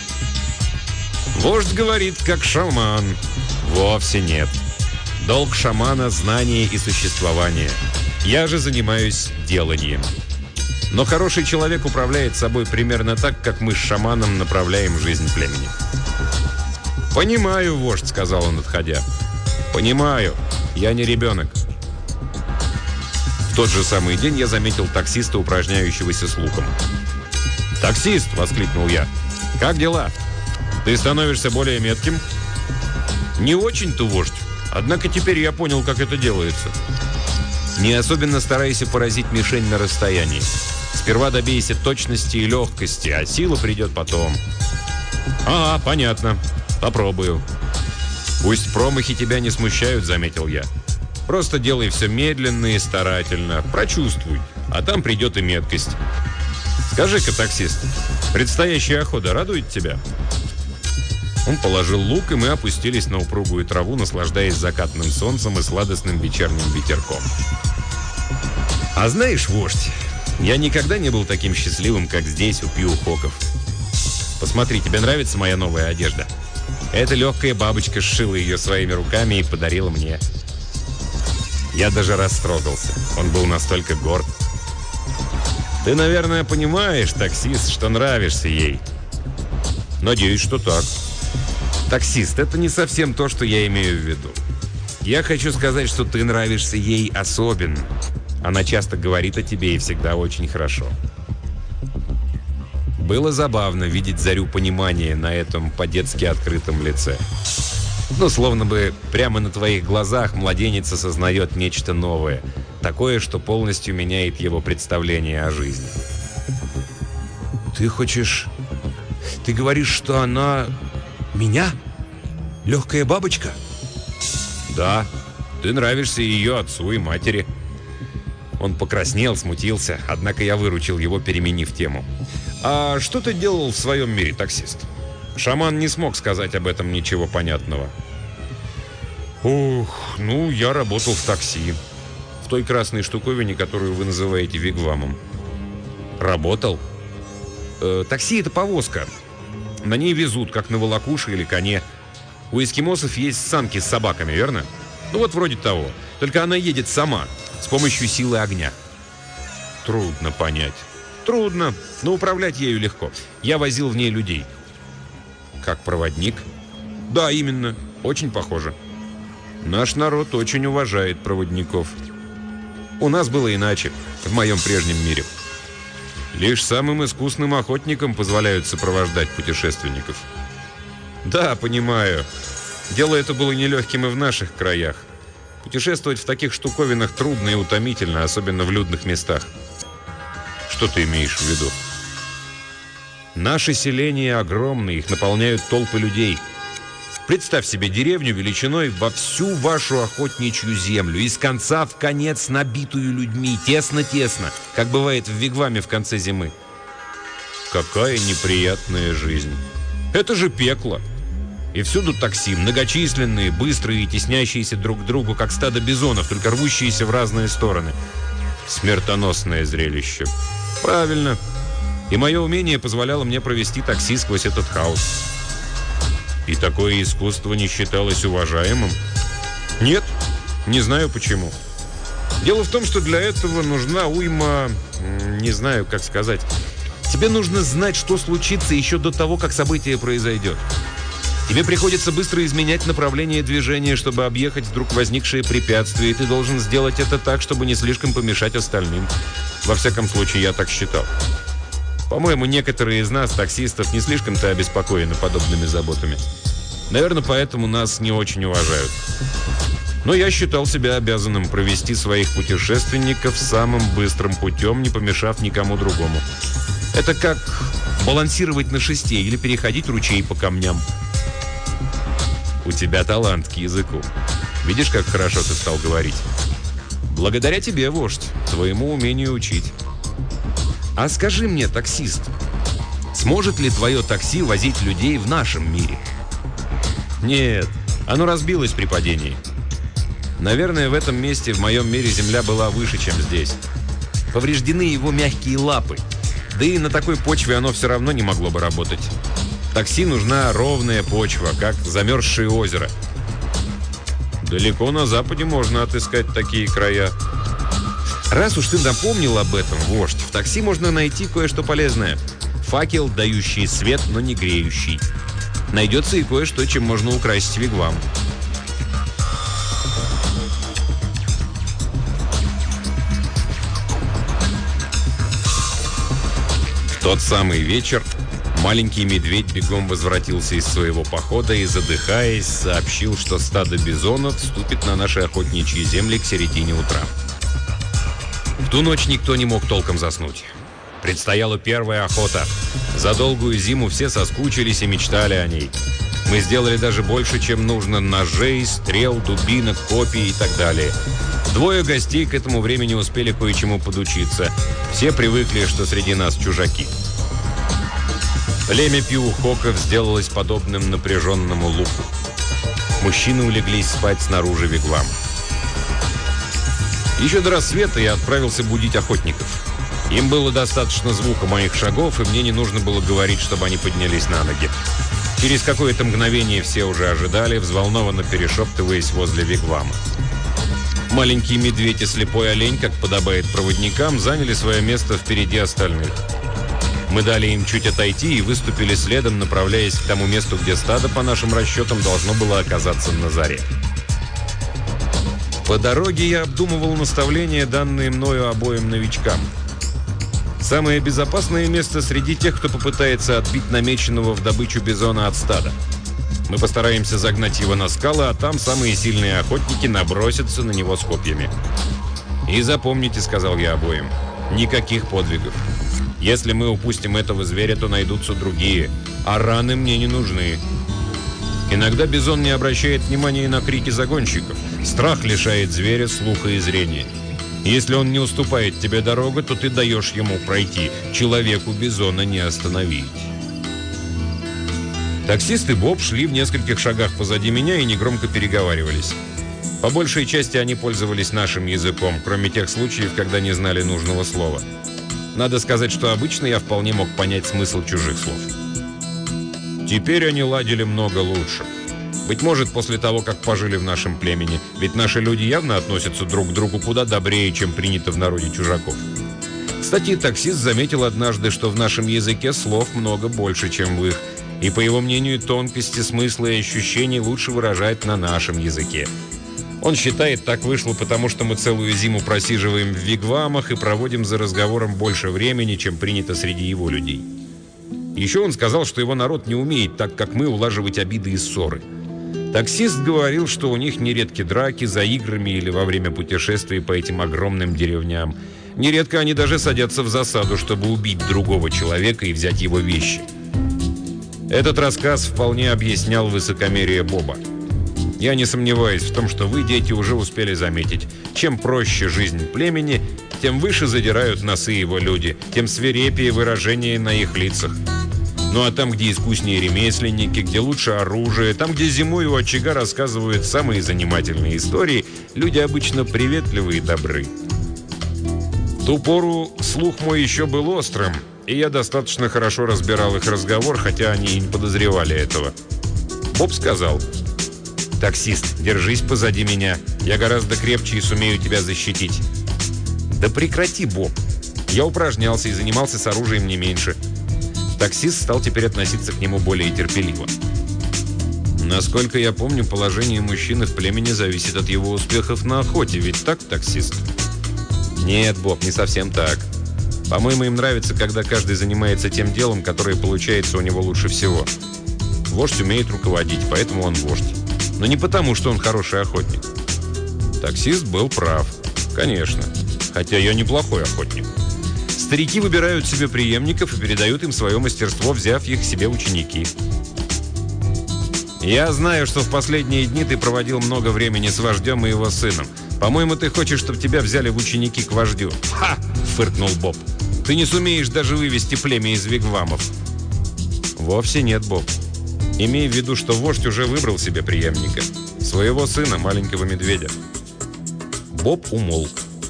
Вождь говорит, как шаман. Вовсе нет. Долг шамана – знание и существование. Я же занимаюсь деланием. Но хороший человек управляет собой примерно так, как мы с шаманом направляем жизнь племени. «Понимаю, вождь», — сказал он, отходя. «Понимаю. Я не ребенок». В тот же самый день я заметил таксиста, упражняющегося с луком. «Таксист!» — воскликнул я. «Как дела? Ты становишься более метким?» «Не очень-то, вождь. Однако теперь я понял, как это делается». «Не особенно старайся поразить мишень на расстоянии. Сперва добейся точности и легкости, а сила придет потом». «А, понятно. Попробую». «Пусть промахи тебя не смущают», — заметил я. «Просто делай все медленно и старательно. Прочувствуй, а там придет и меткость. Скажи-ка, таксист, предстоящая охота радует тебя?» Он положил лук, и мы опустились на упругую траву, наслаждаясь закатным солнцем и сладостным вечерним ветерком. «А знаешь, вождь, я никогда не был таким счастливым, как здесь, у Пиу-Хоков. Посмотри, тебе нравится моя новая одежда? Эта легкая бабочка сшила ее своими руками и подарила мне». Я даже растрогался. Он был настолько горд. «Ты, наверное, понимаешь, таксист, что нравишься ей». «Надеюсь, что так». «Таксист, это не совсем то, что я имею в виду. Я хочу сказать, что ты нравишься ей особенно. Она часто говорит о тебе и всегда очень хорошо». Было забавно видеть зарю понимания на этом по-детски открытом лице. Ну, словно бы прямо на твоих глазах младенец осознает нечто новое, такое, что полностью меняет его представление о жизни. «Ты хочешь... Ты говоришь, что она... меня? Легкая бабочка?» «Да. Ты нравишься ее отцу и матери». Он покраснел, смутился, однако я выручил его, переменив тему. «А что ты делал в своем мире, таксист?» Шаман не смог сказать об этом ничего понятного. «Ух, ну, я работал в такси. В той красной штуковине, которую вы называете вигвамом». «Работал?» «Такси — это повозка. На ней везут, как на волокуше или коне. У эскимосов есть санки с собаками, верно? Ну вот вроде того. Только она едет сама, с помощью силы огня». «Трудно понять». «Трудно, но управлять ею легко. Я возил в ней людей». «Как проводник?» «Да, именно. Очень похоже». «Наш народ очень уважает проводников». «У нас было иначе, в моем прежнем мире. Лишь самым искусным охотникам позволяют сопровождать путешественников». «Да, понимаю. Дело это было нелегким и в наших краях. Путешествовать в таких штуковинах трудно и утомительно, особенно в людных местах». «Что ты имеешь в виду?» «Наши селения огромны, их наполняют толпы людей. Представь себе деревню величиной во всю вашу охотничью землю, из конца в конец набитую людьми, тесно-тесно, как бывает в вигваме в конце зимы». «Какая неприятная жизнь! Это же пекло! И всюду такси, многочисленные, быстрые и теснящиеся друг к другу, как стадо бизонов, только рвущиеся в разные стороны. Смертоносное зрелище». «Правильно. И мое умение позволяло мне провести такси сквозь этот хаос». «И такое искусство не считалось уважаемым?» «Нет, не знаю почему. Дело в том, что для этого нужна уйма... Не знаю, как сказать. Тебе нужно знать, что случится еще до того, как событие произойдет. Тебе приходится быстро изменять направление движения, чтобы объехать вдруг возникшие препятствия, и ты должен сделать это так, чтобы не слишком помешать остальным. Во всяком случае, я так считал. По-моему, некоторые из нас, таксистов, не слишком-то обеспокоены подобными заботами. Наверное, поэтому нас не очень уважают. Но я считал себя обязанным провести своих путешественников самым быстрым путем, не помешав никому другому. Это как балансировать на шесте или переходить ручей по камням. У тебя талант к языку. Видишь, как хорошо ты стал говорить? Благодаря тебе, вождь, твоему умению учить. А скажи мне, таксист, сможет ли твое такси возить людей в нашем мире? Нет, оно разбилось при падении. Наверное, в этом месте, в моем мире, земля была выше, чем здесь. Повреждены его мягкие лапы. Да и на такой почве оно все равно не могло бы работать. Такси нужна ровная почва, как замерзшее озеро. Далеко на западе можно отыскать такие края. Раз уж ты напомнил об этом, вождь, в такси можно найти кое-что полезное. Факел, дающий свет, но не греющий. Найдется и кое-что, чем можно украсить вигвам. В тот самый вечер маленький медведь бегом возвратился из своего похода и, задыхаясь, сообщил, что стадо бизонов вступит на наши охотничьи земли к середине утра. В ту ночь никто не мог толком заснуть. Предстояла первая охота. За долгую зиму все соскучились и мечтали о ней. Мы сделали даже больше, чем нужно: ножей, стрел, дубинок, копий и так далее. Двое гостей к этому времени успели кое-чему подучиться. Все привыкли, что среди нас чужаки. Племя пиухоков сделалось подобным напряженному луку. Мужчины улеглись спать снаружи вигвам. Еще до рассвета я отправился будить охотников. Им было достаточно звука моих шагов, и мне не нужно было говорить, чтобы они поднялись на ноги. Через какое-то мгновение все уже ожидали, взволнованно перешептываясь возле вигвама. Маленький медведь и слепой олень, как подобает проводникам, заняли свое место впереди остальных. Мы дали им чуть отойти и выступили следом, направляясь к тому месту, где стадо, по нашим расчетам, должно было оказаться на заре. По дороге я обдумывал наставления, данные мною обоим новичкам. Самое безопасное место среди тех, кто попытается отбить намеченного в добычу бизона от стада. Мы постараемся загнать его на скалы, а там самые сильные охотники набросятся на него с копьями. «И запомните», — сказал я обоим, — «никаких подвигов. Если мы упустим этого зверя, то найдутся другие, а раны мне не нужны». Иногда бизон не обращает внимания на крики загонщиков. Страх лишает зверя слуха и зрения. Если он не уступает тебе дорогу, то ты даешь ему пройти. Человеку бизона не остановить. Таксист и Боб шли в нескольких шагах позади меня и негромко переговаривались. По большей части они пользовались нашим языком, кроме тех случаев, когда не знали нужного слова. Надо сказать, что обычно я вполне мог понять смысл чужих слов. Теперь они ладили много лучше. Быть может, после того, как пожили в нашем племени, ведь наши люди явно относятся друг к другу куда добрее, чем принято в народе чужаков. Кстати, таксист заметил однажды, что в нашем языке слов много больше, чем в их, и, по его мнению, тонкости, смысла и ощущений лучше выражать на нашем языке. Он считает, так вышло, потому что мы целую зиму просиживаем в вигвамах и проводим за разговором больше времени, чем принято среди его людей. Еще он сказал, что его народ не умеет, так как мы, улаживать обиды и ссоры. Таксист говорил, что у них нередки драки за играми или во время путешествий по этим огромным деревням. Нередко они даже садятся в засаду, чтобы убить другого человека и взять его вещи. Этот рассказ вполне объяснял высокомерие Боба. Я не сомневаюсь в том, что вы, дети, уже успели заметить. Чем проще жизнь племени, тем выше задирают носы его люди, тем свирепее выражение на их лицах. Ну а там, где искуснее ремесленники, где лучше оружие, там, где зимой у очага рассказывают самые занимательные истории, люди обычно приветливы и добры. В ту пору слух мой еще был острым, и я достаточно хорошо разбирал их разговор, хотя они и не подозревали этого. Боб сказал: «Таксист, держись позади меня. Я гораздо крепче и сумею тебя защитить». «Да прекрати, Боб. Я упражнялся и занимался с оружием не меньше». Таксист стал теперь относиться к нему более терпеливо. «Насколько я помню, положение мужчины в племени зависит от его успехов на охоте. Ведь так, таксист?» «Нет, Боб, не совсем так. По-моему, им нравится, когда каждый занимается тем делом, которое получается у него лучше всего. Вождь умеет руководить, поэтому он вождь. Но не потому, что он хороший охотник». Таксист был прав. Конечно. Хотя я неплохой охотник. Старики выбирают себе преемников и передают им свое мастерство, взяв их себе ученики. «Я знаю, что в последние дни ты проводил много времени с вождем и его сыном. «По-моему, ты хочешь, чтобы тебя взяли в ученики к вождю». «Ха!» – фыркнул Боб. «Ты не сумеешь даже вывести племя из вигвамов». «Вовсе нет, Боб. Имей в виду, что вождь уже выбрал себе преемника. Своего сына, маленького медведя». Боб умолк.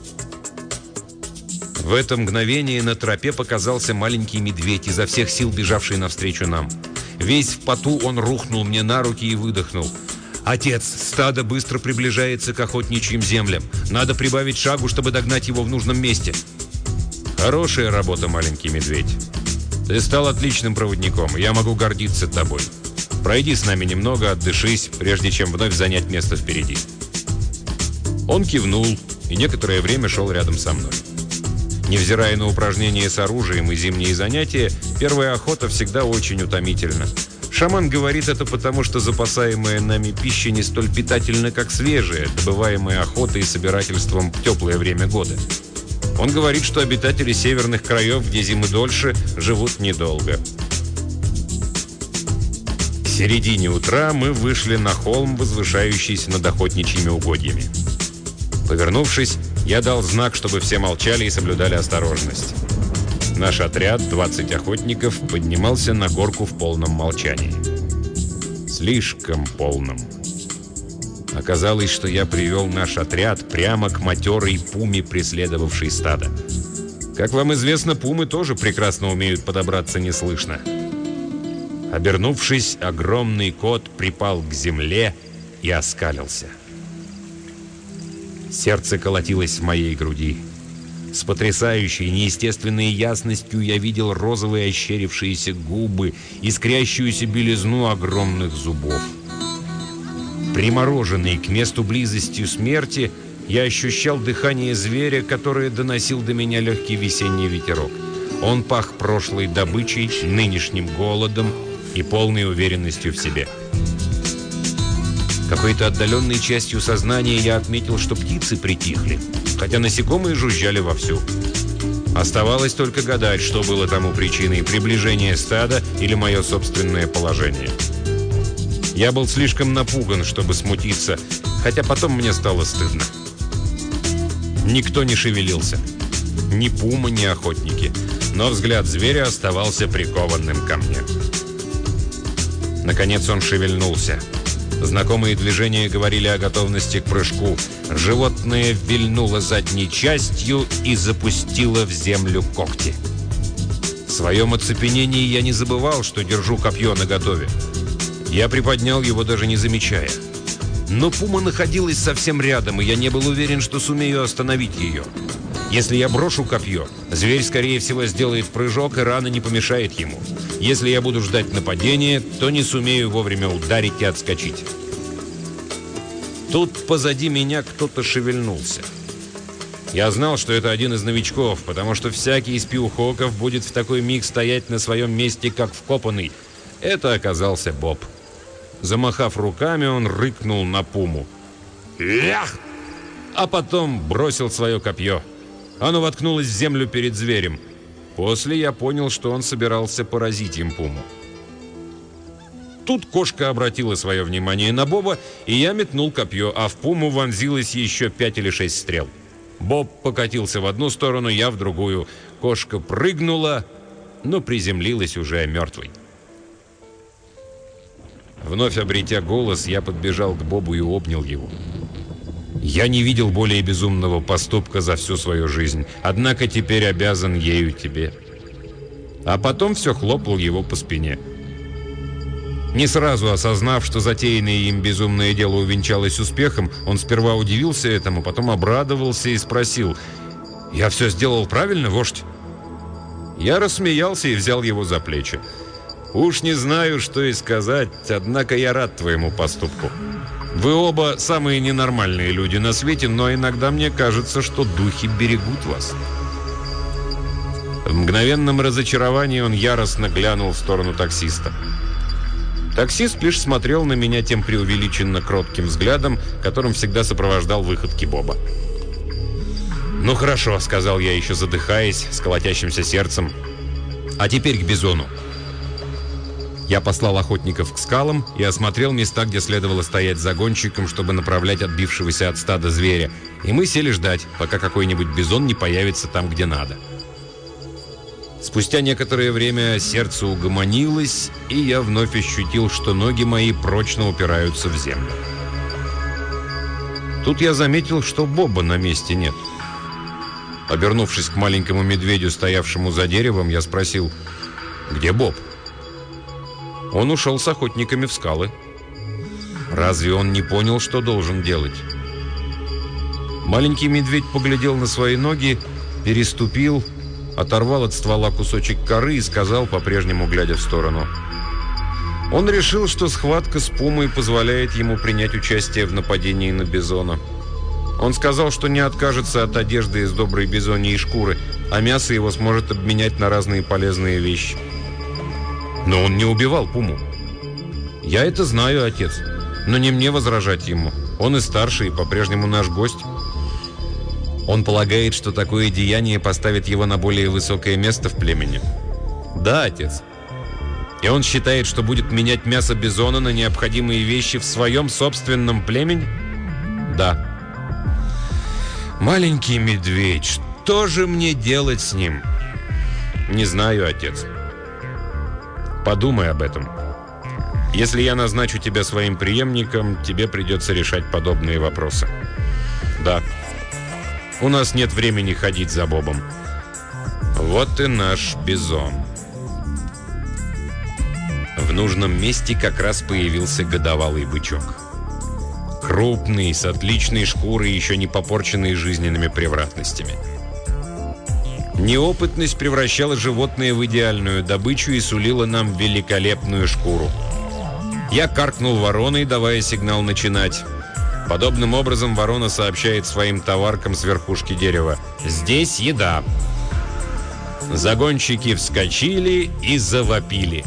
В это мгновение на тропе показался маленький медведь, изо всех сил бежавший навстречу нам. Весь в поту он рухнул мне на руки и выдохнул. «Отец, стадо быстро приближается к охотничьим землям. Надо прибавить шагу, чтобы догнать его в нужном месте». «Хорошая работа, маленький медведь. Ты стал отличным проводником, и я могу гордиться тобой. Пройди с нами немного, отдышись, прежде чем вновь занять место впереди». Он кивнул и некоторое время шел рядом со мной. Невзирая на упражнения с оружием и зимние занятия, первая охота всегда очень утомительна. Шаман говорит это потому, что запасаемая нами пища не столь питательна, как свежая, добываемая охотой и собирательством в теплое время года. Он говорит, что обитатели северных краев, где зимы дольше, живут недолго. К середине утра мы вышли на холм, возвышающийся над охотничьими угодьями. Повернувшись, я дал знак, чтобы все молчали и соблюдали осторожность. Наш отряд, 20 охотников, поднимался на горку в полном молчании. Слишком полном. Оказалось, что я привел наш отряд прямо к матерой пуме, преследовавшей стадо. Как вам известно, пумы тоже прекрасно умеют подобраться неслышно. Обернувшись, огромный кот припал к земле и оскалился. Сердце колотилось в моей груди. С потрясающей, неестественной ясностью я видел розовые ощерившиеся губы, искрящуюся белизну огромных зубов. Примороженный к месту близости смерти, я ощущал дыхание зверя, которое доносил до меня легкий весенний ветерок. Он пах прошлой добычей, нынешним голодом и полной уверенностью в себе. Какой-то отдаленной частью сознания я отметил, что птицы притихли, хотя насекомые жужжали вовсю. Оставалось только гадать, что было тому причиной: приближение стада или мое собственное положение. Я был слишком напуган, чтобы смутиться, хотя потом мне стало стыдно. Никто не шевелился. Ни пума, ни охотники. Но взгляд зверя оставался прикованным ко мне. Наконец он шевельнулся. Знакомые движения говорили о готовности к прыжку. Животное вильнуло задней частью и запустило в землю когти. В своем оцепенении я не забывал, что держу копье наготове. Я приподнял его, даже не замечая. Но пума находилась совсем рядом, и я не был уверен, что сумею остановить ее. Если я брошу копье, зверь, скорее всего, сделает прыжок, и рана не помешает ему. Если я буду ждать нападения, то не сумею вовремя ударить и отскочить. Тут позади меня кто-то шевельнулся. Я знал, что это один из новичков, потому что всякий из пиухоков будет в такой миг стоять на своем месте, как вкопанный. Это оказался Боб. Замахав руками, он рыкнул на пуму. «Ях!» А потом бросил свое копье. Оно воткнулось в землю перед зверем. После я понял, что он собирался поразить им пуму. Тут кошка обратила свое внимание на Боба, и я метнул копье, а в пуму вонзилось еще 5 или 6 стрел. Боб покатился в одну сторону, я в другую. Кошка прыгнула, но приземлилась уже мертвой. Вновь обретя голос, я подбежал к Бобу и обнял его. Я не видел более безумного поступка за всю свою жизнь, однако теперь обязан ею тебе. А потом все хлопал его по спине. Не сразу осознав, что затеянное им безумное дело увенчалось успехом, он сперва удивился этому, потом обрадовался и спросил: «Я все сделал правильно, вождь?» Я рассмеялся и взял его за плечи. «Уж не знаю, что и сказать, однако я рад твоему поступку. Вы оба самые ненормальные люди на свете, но иногда мне кажется, что духи берегут вас». В мгновенном разочаровании он яростно глянул в сторону таксиста. Таксист лишь смотрел на меня тем преувеличенно кротким взглядом, которым всегда сопровождал выходки Боба. «Ну хорошо», — сказал я, еще задыхаясь, с колотящимся сердцем. «А теперь к бизону». Я послал охотников к скалам и осмотрел места, где следовало стоять загонщиком, чтобы направлять отбившегося от стада зверя. И мы сели ждать, пока какой-нибудь бизон не появится там, где надо. Спустя некоторое время сердце угомонилось, и я вновь ощутил, что ноги мои прочно упираются в землю. Тут я заметил, что Боба на месте нет. Обернувшись к маленькому медведю, стоявшему за деревом, я спросил: «Где Боб?» Он ушел с охотниками в скалы. Разве он не понял, что должен делать? Маленький медведь поглядел на свои ноги, переступил, оторвал от ствола кусочек коры и сказал, по-прежнему глядя в сторону: он решил, что схватка с пумой позволяет ему принять участие в нападении на бизона. Он сказал, что не откажется от одежды из доброй бизоньей шкуры, а мясо его сможет обменять на разные полезные вещи. Но он не убивал пуму. Я это знаю, отец, но не мне возражать ему. Он и старший, и по-прежнему наш гость. Он полагает, что такое деяние поставит его на более высокое место в племени. Да, отец. И он считает, что будет менять мясо бизона на необходимые вещи в своем собственном племени? Да. Маленький медведь, что же мне делать с ним? Не знаю, отец. Подумай об этом. Если я назначу тебя своим преемником, тебе придется решать подобные вопросы. Да. У нас нет времени ходить за Бобом. Вот и наш бизон. В нужном месте как раз появился годовалый бычок. Крупный, с отличной шкурой, еще не попорченной жизненными превратностями. Неопытность превращала животное в идеальную добычу и сулила нам великолепную шкуру. Я каркнул вороной, давая сигнал начинать. Подобным образом ворона сообщает своим товаркам с верхушки дерева: «Здесь еда». Загонщики вскочили и завопили.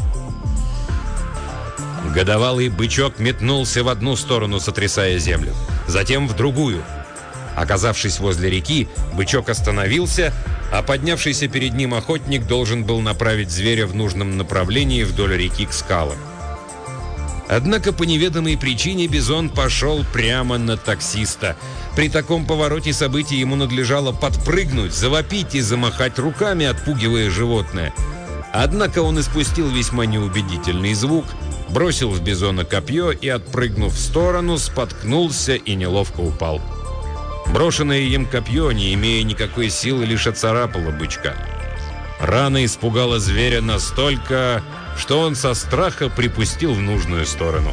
Годовалый бычок метнулся в одну сторону, сотрясая землю, затем в другую. Оказавшись возле реки, бычок остановился, а поднявшийся перед ним охотник должен был направить зверя в нужном направлении вдоль реки к скалам. Однако по неведомой причине бизон пошел прямо на таксиста. При таком повороте событий ему надлежало подпрыгнуть, завопить и замахать руками, отпугивая животное. Однако он испустил весьма неубедительный звук, бросил в бизона копье и, отпрыгнув в сторону, споткнулся и неловко упал. Брошенное им копье, не имея никакой силы, лишь оцарапало бычка. Рана испугала зверя настолько, что он со страха припустил в нужную сторону.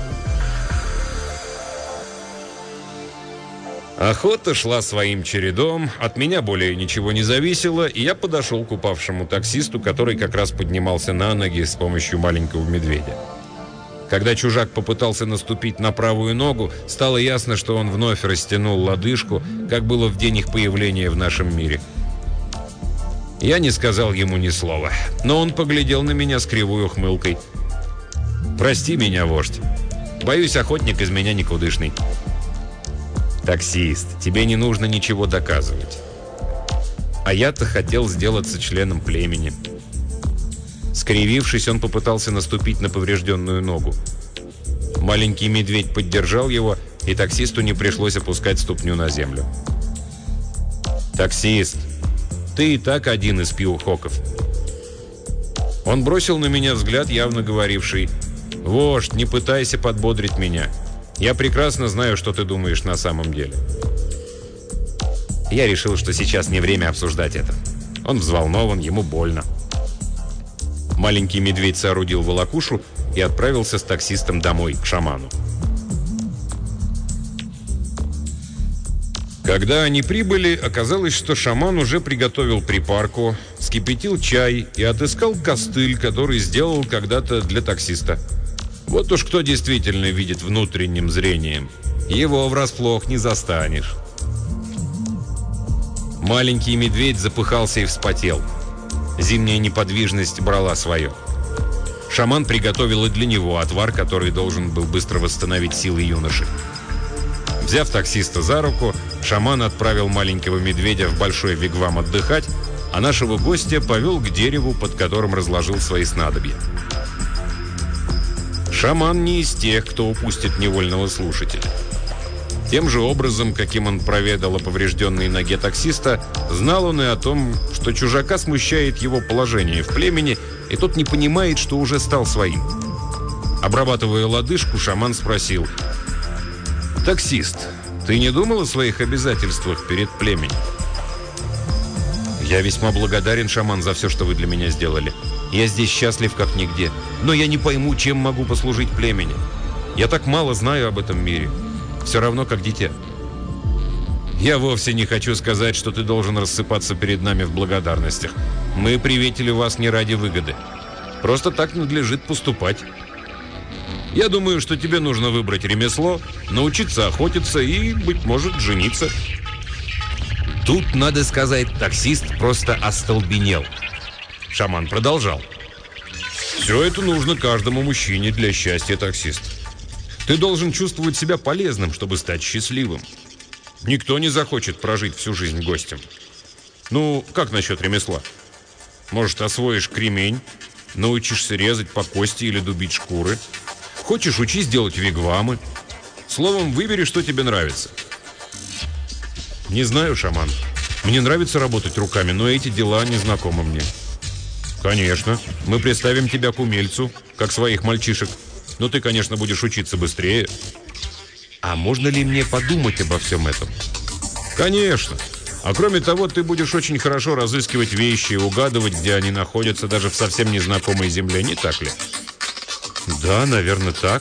Охота шла своим чередом, от меня более ничего не зависело, и я подошел к упавшему таксисту, который как раз поднимался на ноги с помощью маленького медведя. Когда чужак попытался наступить на правую ногу, стало ясно, что он вновь растянул лодыжку, как было в день их появления в нашем мире. Я не сказал ему ни слова, но он поглядел на меня с кривой ухмылкой. «Прости меня, вождь. Боюсь, охотник из меня никудышный». «Таксист, тебе не нужно ничего доказывать. А я-то хотел сделаться членом племени». Скривившись, он попытался наступить на поврежденную ногу. Маленький медведь поддержал его, и таксисту не пришлось опускать ступню на землю. «Таксист, ты и так один из пиухоков». Он бросил на меня взгляд, явно говоривший: «Вождь, не пытайся подбодрить меня. Я прекрасно знаю, что ты думаешь на самом деле». Я решил, что сейчас не время обсуждать это. Он взволнован, ему больно. Маленький медведь соорудил волокушу и отправился с таксистом домой, к шаману. Когда они прибыли, оказалось, что шаман уже приготовил припарку, вскипятил чай и отыскал костыль, который сделал когда-то для таксиста. Вот уж кто действительно видит внутренним зрением. Его врасплох не застанешь. Маленький медведь запыхался и вспотел. Зимняя неподвижность брала свое. Шаман приготовил и для него отвар, который должен был быстро восстановить силы юноши. Взяв таксиста за руку, шаман отправил маленького медведя в большой вигвам отдыхать, а нашего гостя повел к дереву, под которым разложил свои снадобья. Шаман не из тех, кто упустит невольного слушателя. Тем же образом, каким он проведал о поврежденной ноге таксиста, знал он и о том, что чужака смущает его положение в племени, и тот не понимает, что уже стал своим. Обрабатывая лодыжку, шаман спросил: «Таксист, ты не думал о своих обязательствах перед племенем?» «Я весьма благодарен, шаман, за все, что вы для меня сделали. Я здесь счастлив как нигде, но я не пойму, чем могу послужить племени. Я так мало знаю об этом мире. Все равно, как дитя». «Я вовсе не хочу сказать, что ты должен рассыпаться перед нами в благодарностях. Мы приветили вас не ради выгоды. Просто так надлежит поступать. Я думаю, что тебе нужно выбрать ремесло, научиться охотиться и, быть может, жениться». Тут, надо сказать, таксист просто остолбенел. Шаман продолжал: «Все это нужно каждому мужчине для счастья, таксист. Ты должен чувствовать себя полезным, чтобы стать счастливым. Никто не захочет прожить всю жизнь гостем. Ну, как насчет ремесла? Может, освоишь кремень, научишься резать по кости или дубить шкуры? Хочешь, учись делать вигвамы. Словом, выбери, что тебе нравится». «Не знаю, шаман. Мне нравится работать руками, но эти дела не знакомы мне». «Конечно. Мы представим тебя к умельцу, как своих мальчишек. Но ты, конечно, будешь учиться быстрее». «А можно ли мне подумать обо всем этом?» «Конечно. А кроме того, ты будешь очень хорошо разыскивать вещи и угадывать, где они находятся, даже в совсем незнакомой земле, не так ли?» «Да, наверное, так».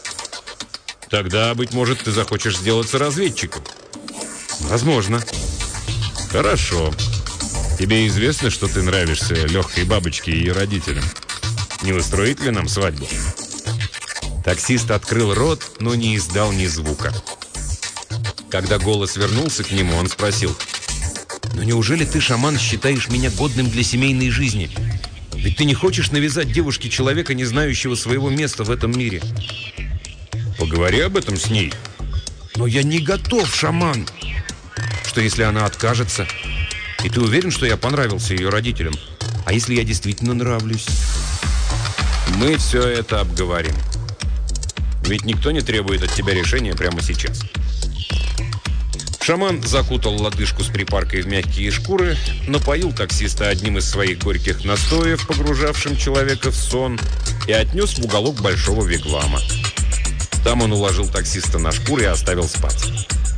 «Тогда, быть может, ты захочешь сделаться разведчиком?» «Возможно». «Хорошо. Тебе известно, что ты нравишься легкой бабочке и ее родителям? Не устроить ли нам свадьбу?» Таксист открыл рот, но не издал ни звука. Когда голос вернулся к нему, он спросил: «Но неужели ты, шаман, считаешь меня годным для семейной жизни? Ведь ты не хочешь навязать девушке человека, не знающего своего места в этом мире?» «Поговори об этом с ней». «Но я не готов, шаман». «Что, если она откажется? И ты уверен, что я понравился ее родителям? А если я действительно нравлюсь?» «Мы все это обговорим. Ведь никто не требует от тебя решения прямо сейчас». Шаман закутал лодыжку с припаркой в мягкие шкуры, напоил таксиста одним из своих горьких настоев, погружавшим человека в сон, и отнес в уголок большого вигвама. Там он уложил таксиста на шкуры и оставил спать.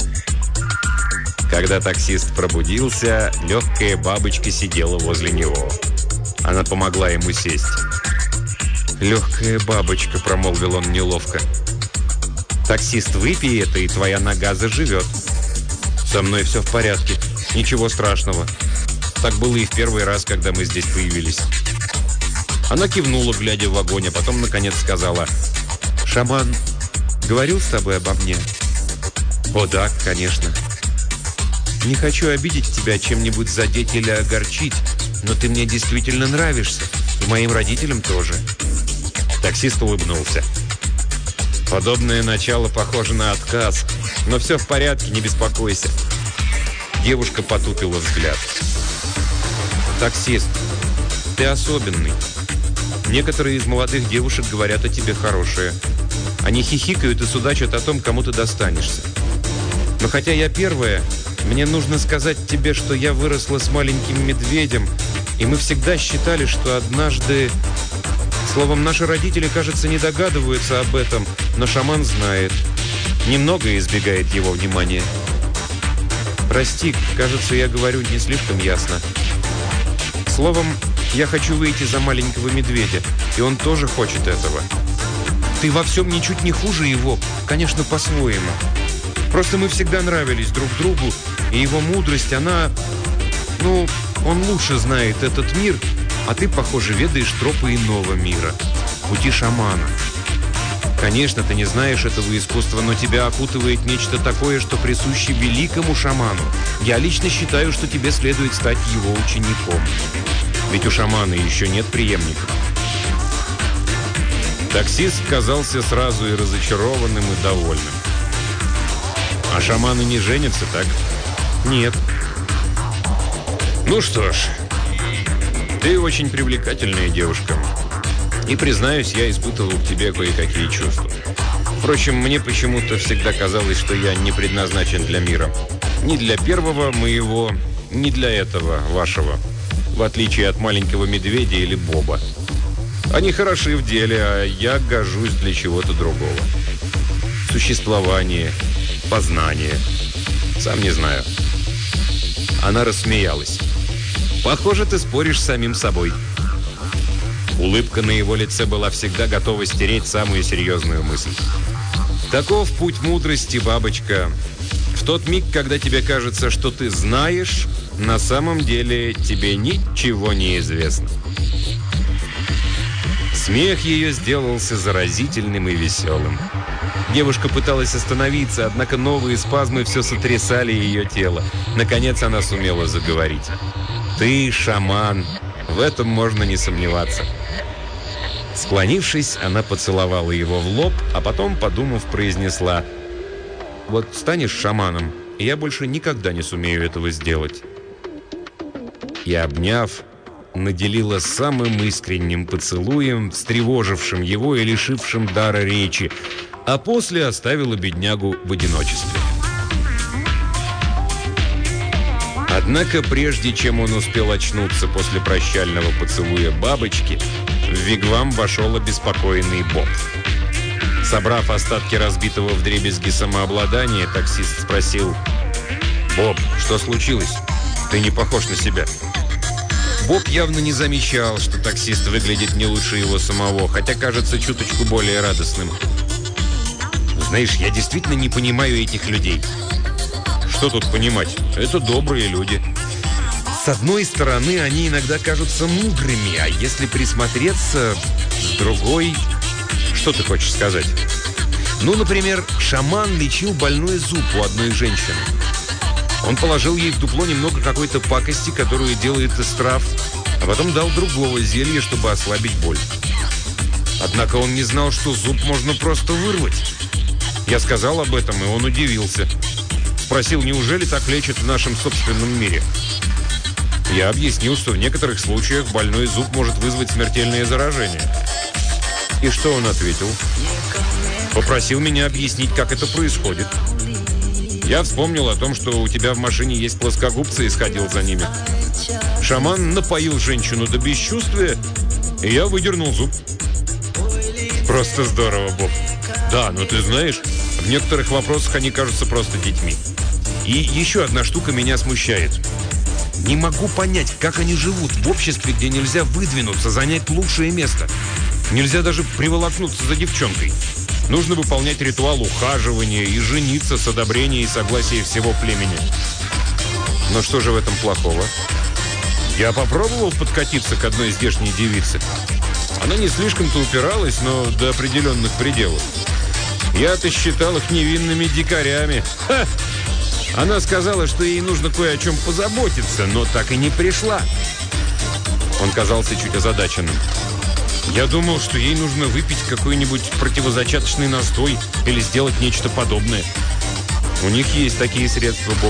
Когда таксист пробудился, легкая бабочка сидела возле него. Она помогла ему сесть. «Легкая бабочка», — промолвил он неловко. «Таксист, выпей это, и твоя нога заживет». «Со мной все в порядке. Ничего страшного. Так было и в первый раз, когда мы здесь появились». Она кивнула, глядя в огонь, а потом, наконец, сказала: «Шаман говорил с тобой обо мне?» «О, да, конечно. Не хочу обидеть тебя, чем-нибудь задеть или огорчить, но ты мне действительно нравишься, и моим родителям тоже». Таксист улыбнулся. «Подобное начало похоже на отказ, но все в порядке, не беспокойся». Девушка потупила взгляд. «Таксист, ты особенный. Некоторые из молодых девушек говорят о тебе хорошее. Они хихикают и судачат о том, кому ты достанешься. Но хотя я первая, мне нужно сказать тебе, что я выросла с маленьким медведем, и мы всегда считали, что однажды... Словом, наши родители, кажется, не догадываются об этом, но шаман знает. Немного избегает его внимания. Прости, кажется, я говорю не слишком ясно. Словом, я хочу выйти за маленького медведя, и он тоже хочет этого. Ты во всем ничуть не хуже его, конечно, по-своему. Просто мы всегда нравились друг другу, и его мудрость, она... Ну, он лучше знает этот мир, а ты, похоже, ведаешь тропы иного мира, пути шамана. Конечно, ты не знаешь этого искусства, но тебя окутывает нечто такое, что присуще великому шаману. Я лично считаю, что тебе следует стать его учеником. Ведь у шамана еще нет преемников». Таксист казался сразу и разочарованным, и довольным. «А шаманы не женятся, так?» «Нет». «Ну что ж, ты очень привлекательная девушка. И, признаюсь, я испытывал к тебе кое-какие чувства. Впрочем, мне почему-то всегда казалось, что я не предназначен для мира. Ни для первого моего, ни для этого вашего. В отличие от маленького медведя или Боба. Они хороши в деле, а я гожусь для чего-то другого. Существование, познание. Сам не знаю. Она рассмеялась. «Похоже, ты споришь с самим собой». Улыбка на его лице была всегда готова стереть самую серьезную мысль. Таков путь мудрости, бабочка. В тот миг, когда тебе кажется, что ты знаешь, на самом деле тебе ничего не известно. Смех ее сделался заразительным и веселым. Девушка пыталась остановиться, однако новые спазмы все сотрясали ее тело. Наконец она сумела заговорить. «Ты шаман. В этом можно не сомневаться». Склонившись, она поцеловала его в лоб, а потом, подумав, произнесла: «Вот станешь шаманом, и я больше никогда не сумею этого сделать». И, обняв, наделила самым искренним поцелуем, встревожившим его и лишившим дара речи, а после оставила беднягу в одиночестве. Однако, прежде чем он успел очнуться после прощального поцелуя бабочки, в вигвам вошел обеспокоенный Боб. Собрав остатки разбитого вдребезги самообладания, таксист спросил: «Боб, что случилось? Ты не похож на себя». Боб явно не замечал, что таксист выглядит не лучше его самого, хотя кажется чуточку более радостным. «Знаешь, я действительно не понимаю этих людей». «Что тут понимать? Это добрые люди». «С одной стороны, они иногда кажутся мудрыми, а если присмотреться, с другой...» «Что ты хочешь сказать?» «Ну, например, шаман лечил больной зуб у одной женщины. Он положил ей в дупло немного какой-то пакости, которую делает из трав, а потом дал другого зелья, чтобы ослабить боль. Однако он не знал, что зуб можно просто вырвать. Я сказал об этом, и он удивился. Спросил, неужели так лечат в нашем собственном мире? Я объяснил, что в некоторых случаях больной зуб может вызвать смертельное заражение. И что он ответил? Попросил меня объяснить, как это происходит. Я вспомнил о том, что у тебя в машине есть плоскогубцы, и сходил за ними. Шаман напоил женщину до бесчувствия, и я выдернул зуб». «Просто здорово, Боб». «Да, но ты знаешь, в некоторых вопросах они кажутся просто детьми. И еще одна штука меня смущает. Не могу понять, как они живут в обществе, где нельзя выдвинуться, занять лучшее место. Нельзя даже приволокнуться за девчонкой. Нужно выполнять ритуал ухаживания и жениться с одобрения и согласия всего племени. Но что же в этом плохого? Я попробовал подкатиться к одной здешней девице. Она не слишком-то упиралась, но до определенных пределов. Я-то считал их невинными дикарями. Ха! Она сказала, что ей нужно кое о чем позаботиться, но так и не пришла». Он казался чуть озадаченным. «Я думал, что ей нужно выпить какой-нибудь противозачаточный настой или сделать нечто подобное. У них есть такие средства, Боб».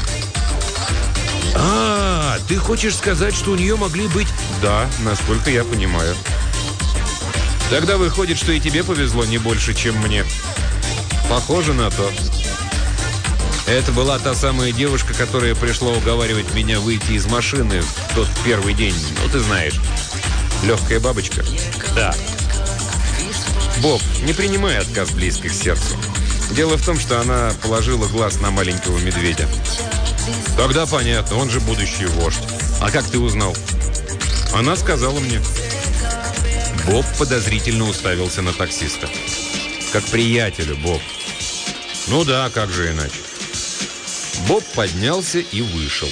«А, ты хочешь сказать, что у нее могли быть...» «Да, насколько я понимаю». «Тогда выходит, что и тебе повезло не больше, чем мне». «Похоже на то». Это была та самая девушка, которая пришла уговаривать меня выйти из машины в тот первый день. Ну, ты знаешь. Легкая бабочка? Да. Боб, не принимай отказ близко к сердцу. Дело в том, что она положила глаз на маленького медведя. Тогда понятно, он же будущий вождь. А как ты узнал? Она сказала мне. Боб подозрительно уставился на таксиста. Как приятелю, Боб. Ну да, как же иначе. Боб поднялся и вышел.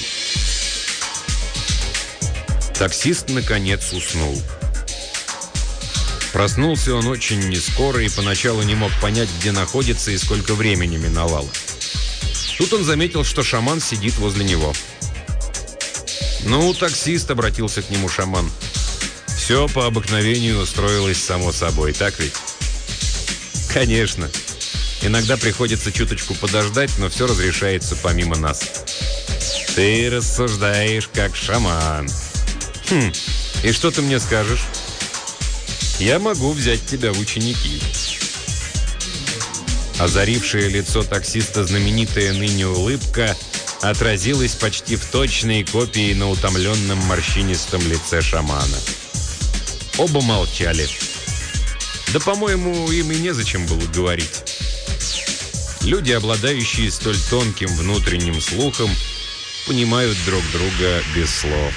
Таксист, наконец, уснул. Проснулся он очень нескоро и поначалу не мог понять, где находится и сколько времени миновало. Тут он заметил, что шаман сидит возле него. «Ну, таксист», — обратился к нему шаман. «Все по обыкновению устроилось само собой, так ведь?» «Конечно. Иногда приходится чуточку подождать, но все разрешается помимо нас». «Ты рассуждаешь как шаман». И что ты мне скажешь? Я могу взять тебя в ученики. Озарившее лицо таксиста знаменитая ныне улыбка отразилась почти в точной копии на утомленном морщинистом лице шамана. Оба молчали. Да, по-моему, им и незачем было говорить. Люди, обладающие столь тонким внутренним слухом, понимают друг друга без слов.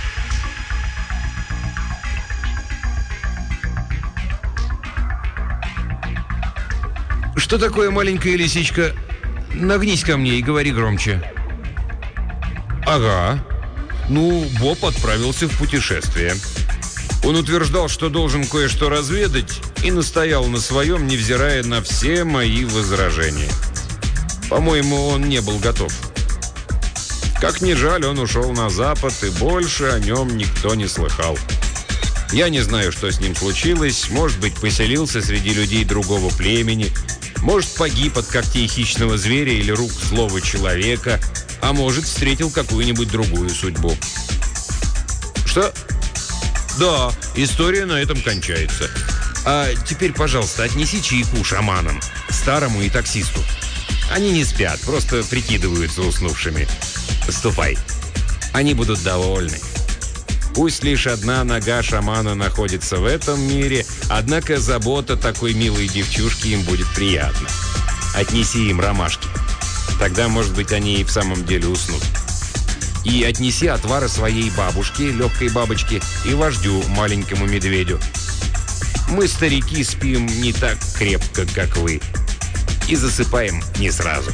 «Что такое, маленькая лисичка? Нагнись ко мне и говори громче». «Ага. Ну, Боб отправился в путешествие. Он утверждал, что должен кое-что разведать, и настоял на своем, невзирая на все мои возражения. По-моему, он не был готов. Как ни жаль, он ушел на запад, и больше о нем никто не слыхал. Я не знаю, что с ним случилось. Может быть, поселился среди людей другого племени. Может, погиб от когтей хищного зверя или рук злого человека. А может, встретил какую-нибудь другую судьбу». «Что?» «Да, история на этом кончается. А теперь, пожалуйста, отнеси чайку шаманам, старому и таксисту. Они не спят, просто прикидываются уснувшими. Ступай. Они будут довольны. Пусть лишь одна нога шамана находится в этом мире, однако забота такой милой девчушки им будет приятна. Отнеси им ромашки. Тогда, может быть, они и в самом деле уснут. И отнеси отвара своей бабушке, легкой бабочке, и вождю, маленькому медведю. Мы, старики, спим не так крепко, как вы. И засыпаем не сразу».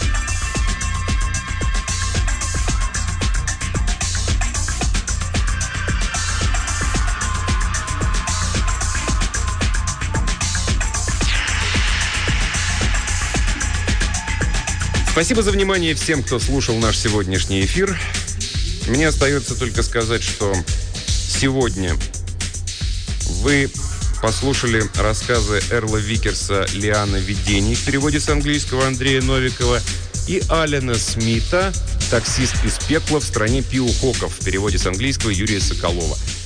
Спасибо за внимание всем, кто слушал наш сегодняшний эфир. Мне остается только сказать, что сегодня вы послушали рассказы Эрла Викерса «Лиана видений» в переводе с английского Андрея Новикова и Алена Смита «Таксист из пекла в стране Пиу Хоков» в переводе с английского Юрия Соколова.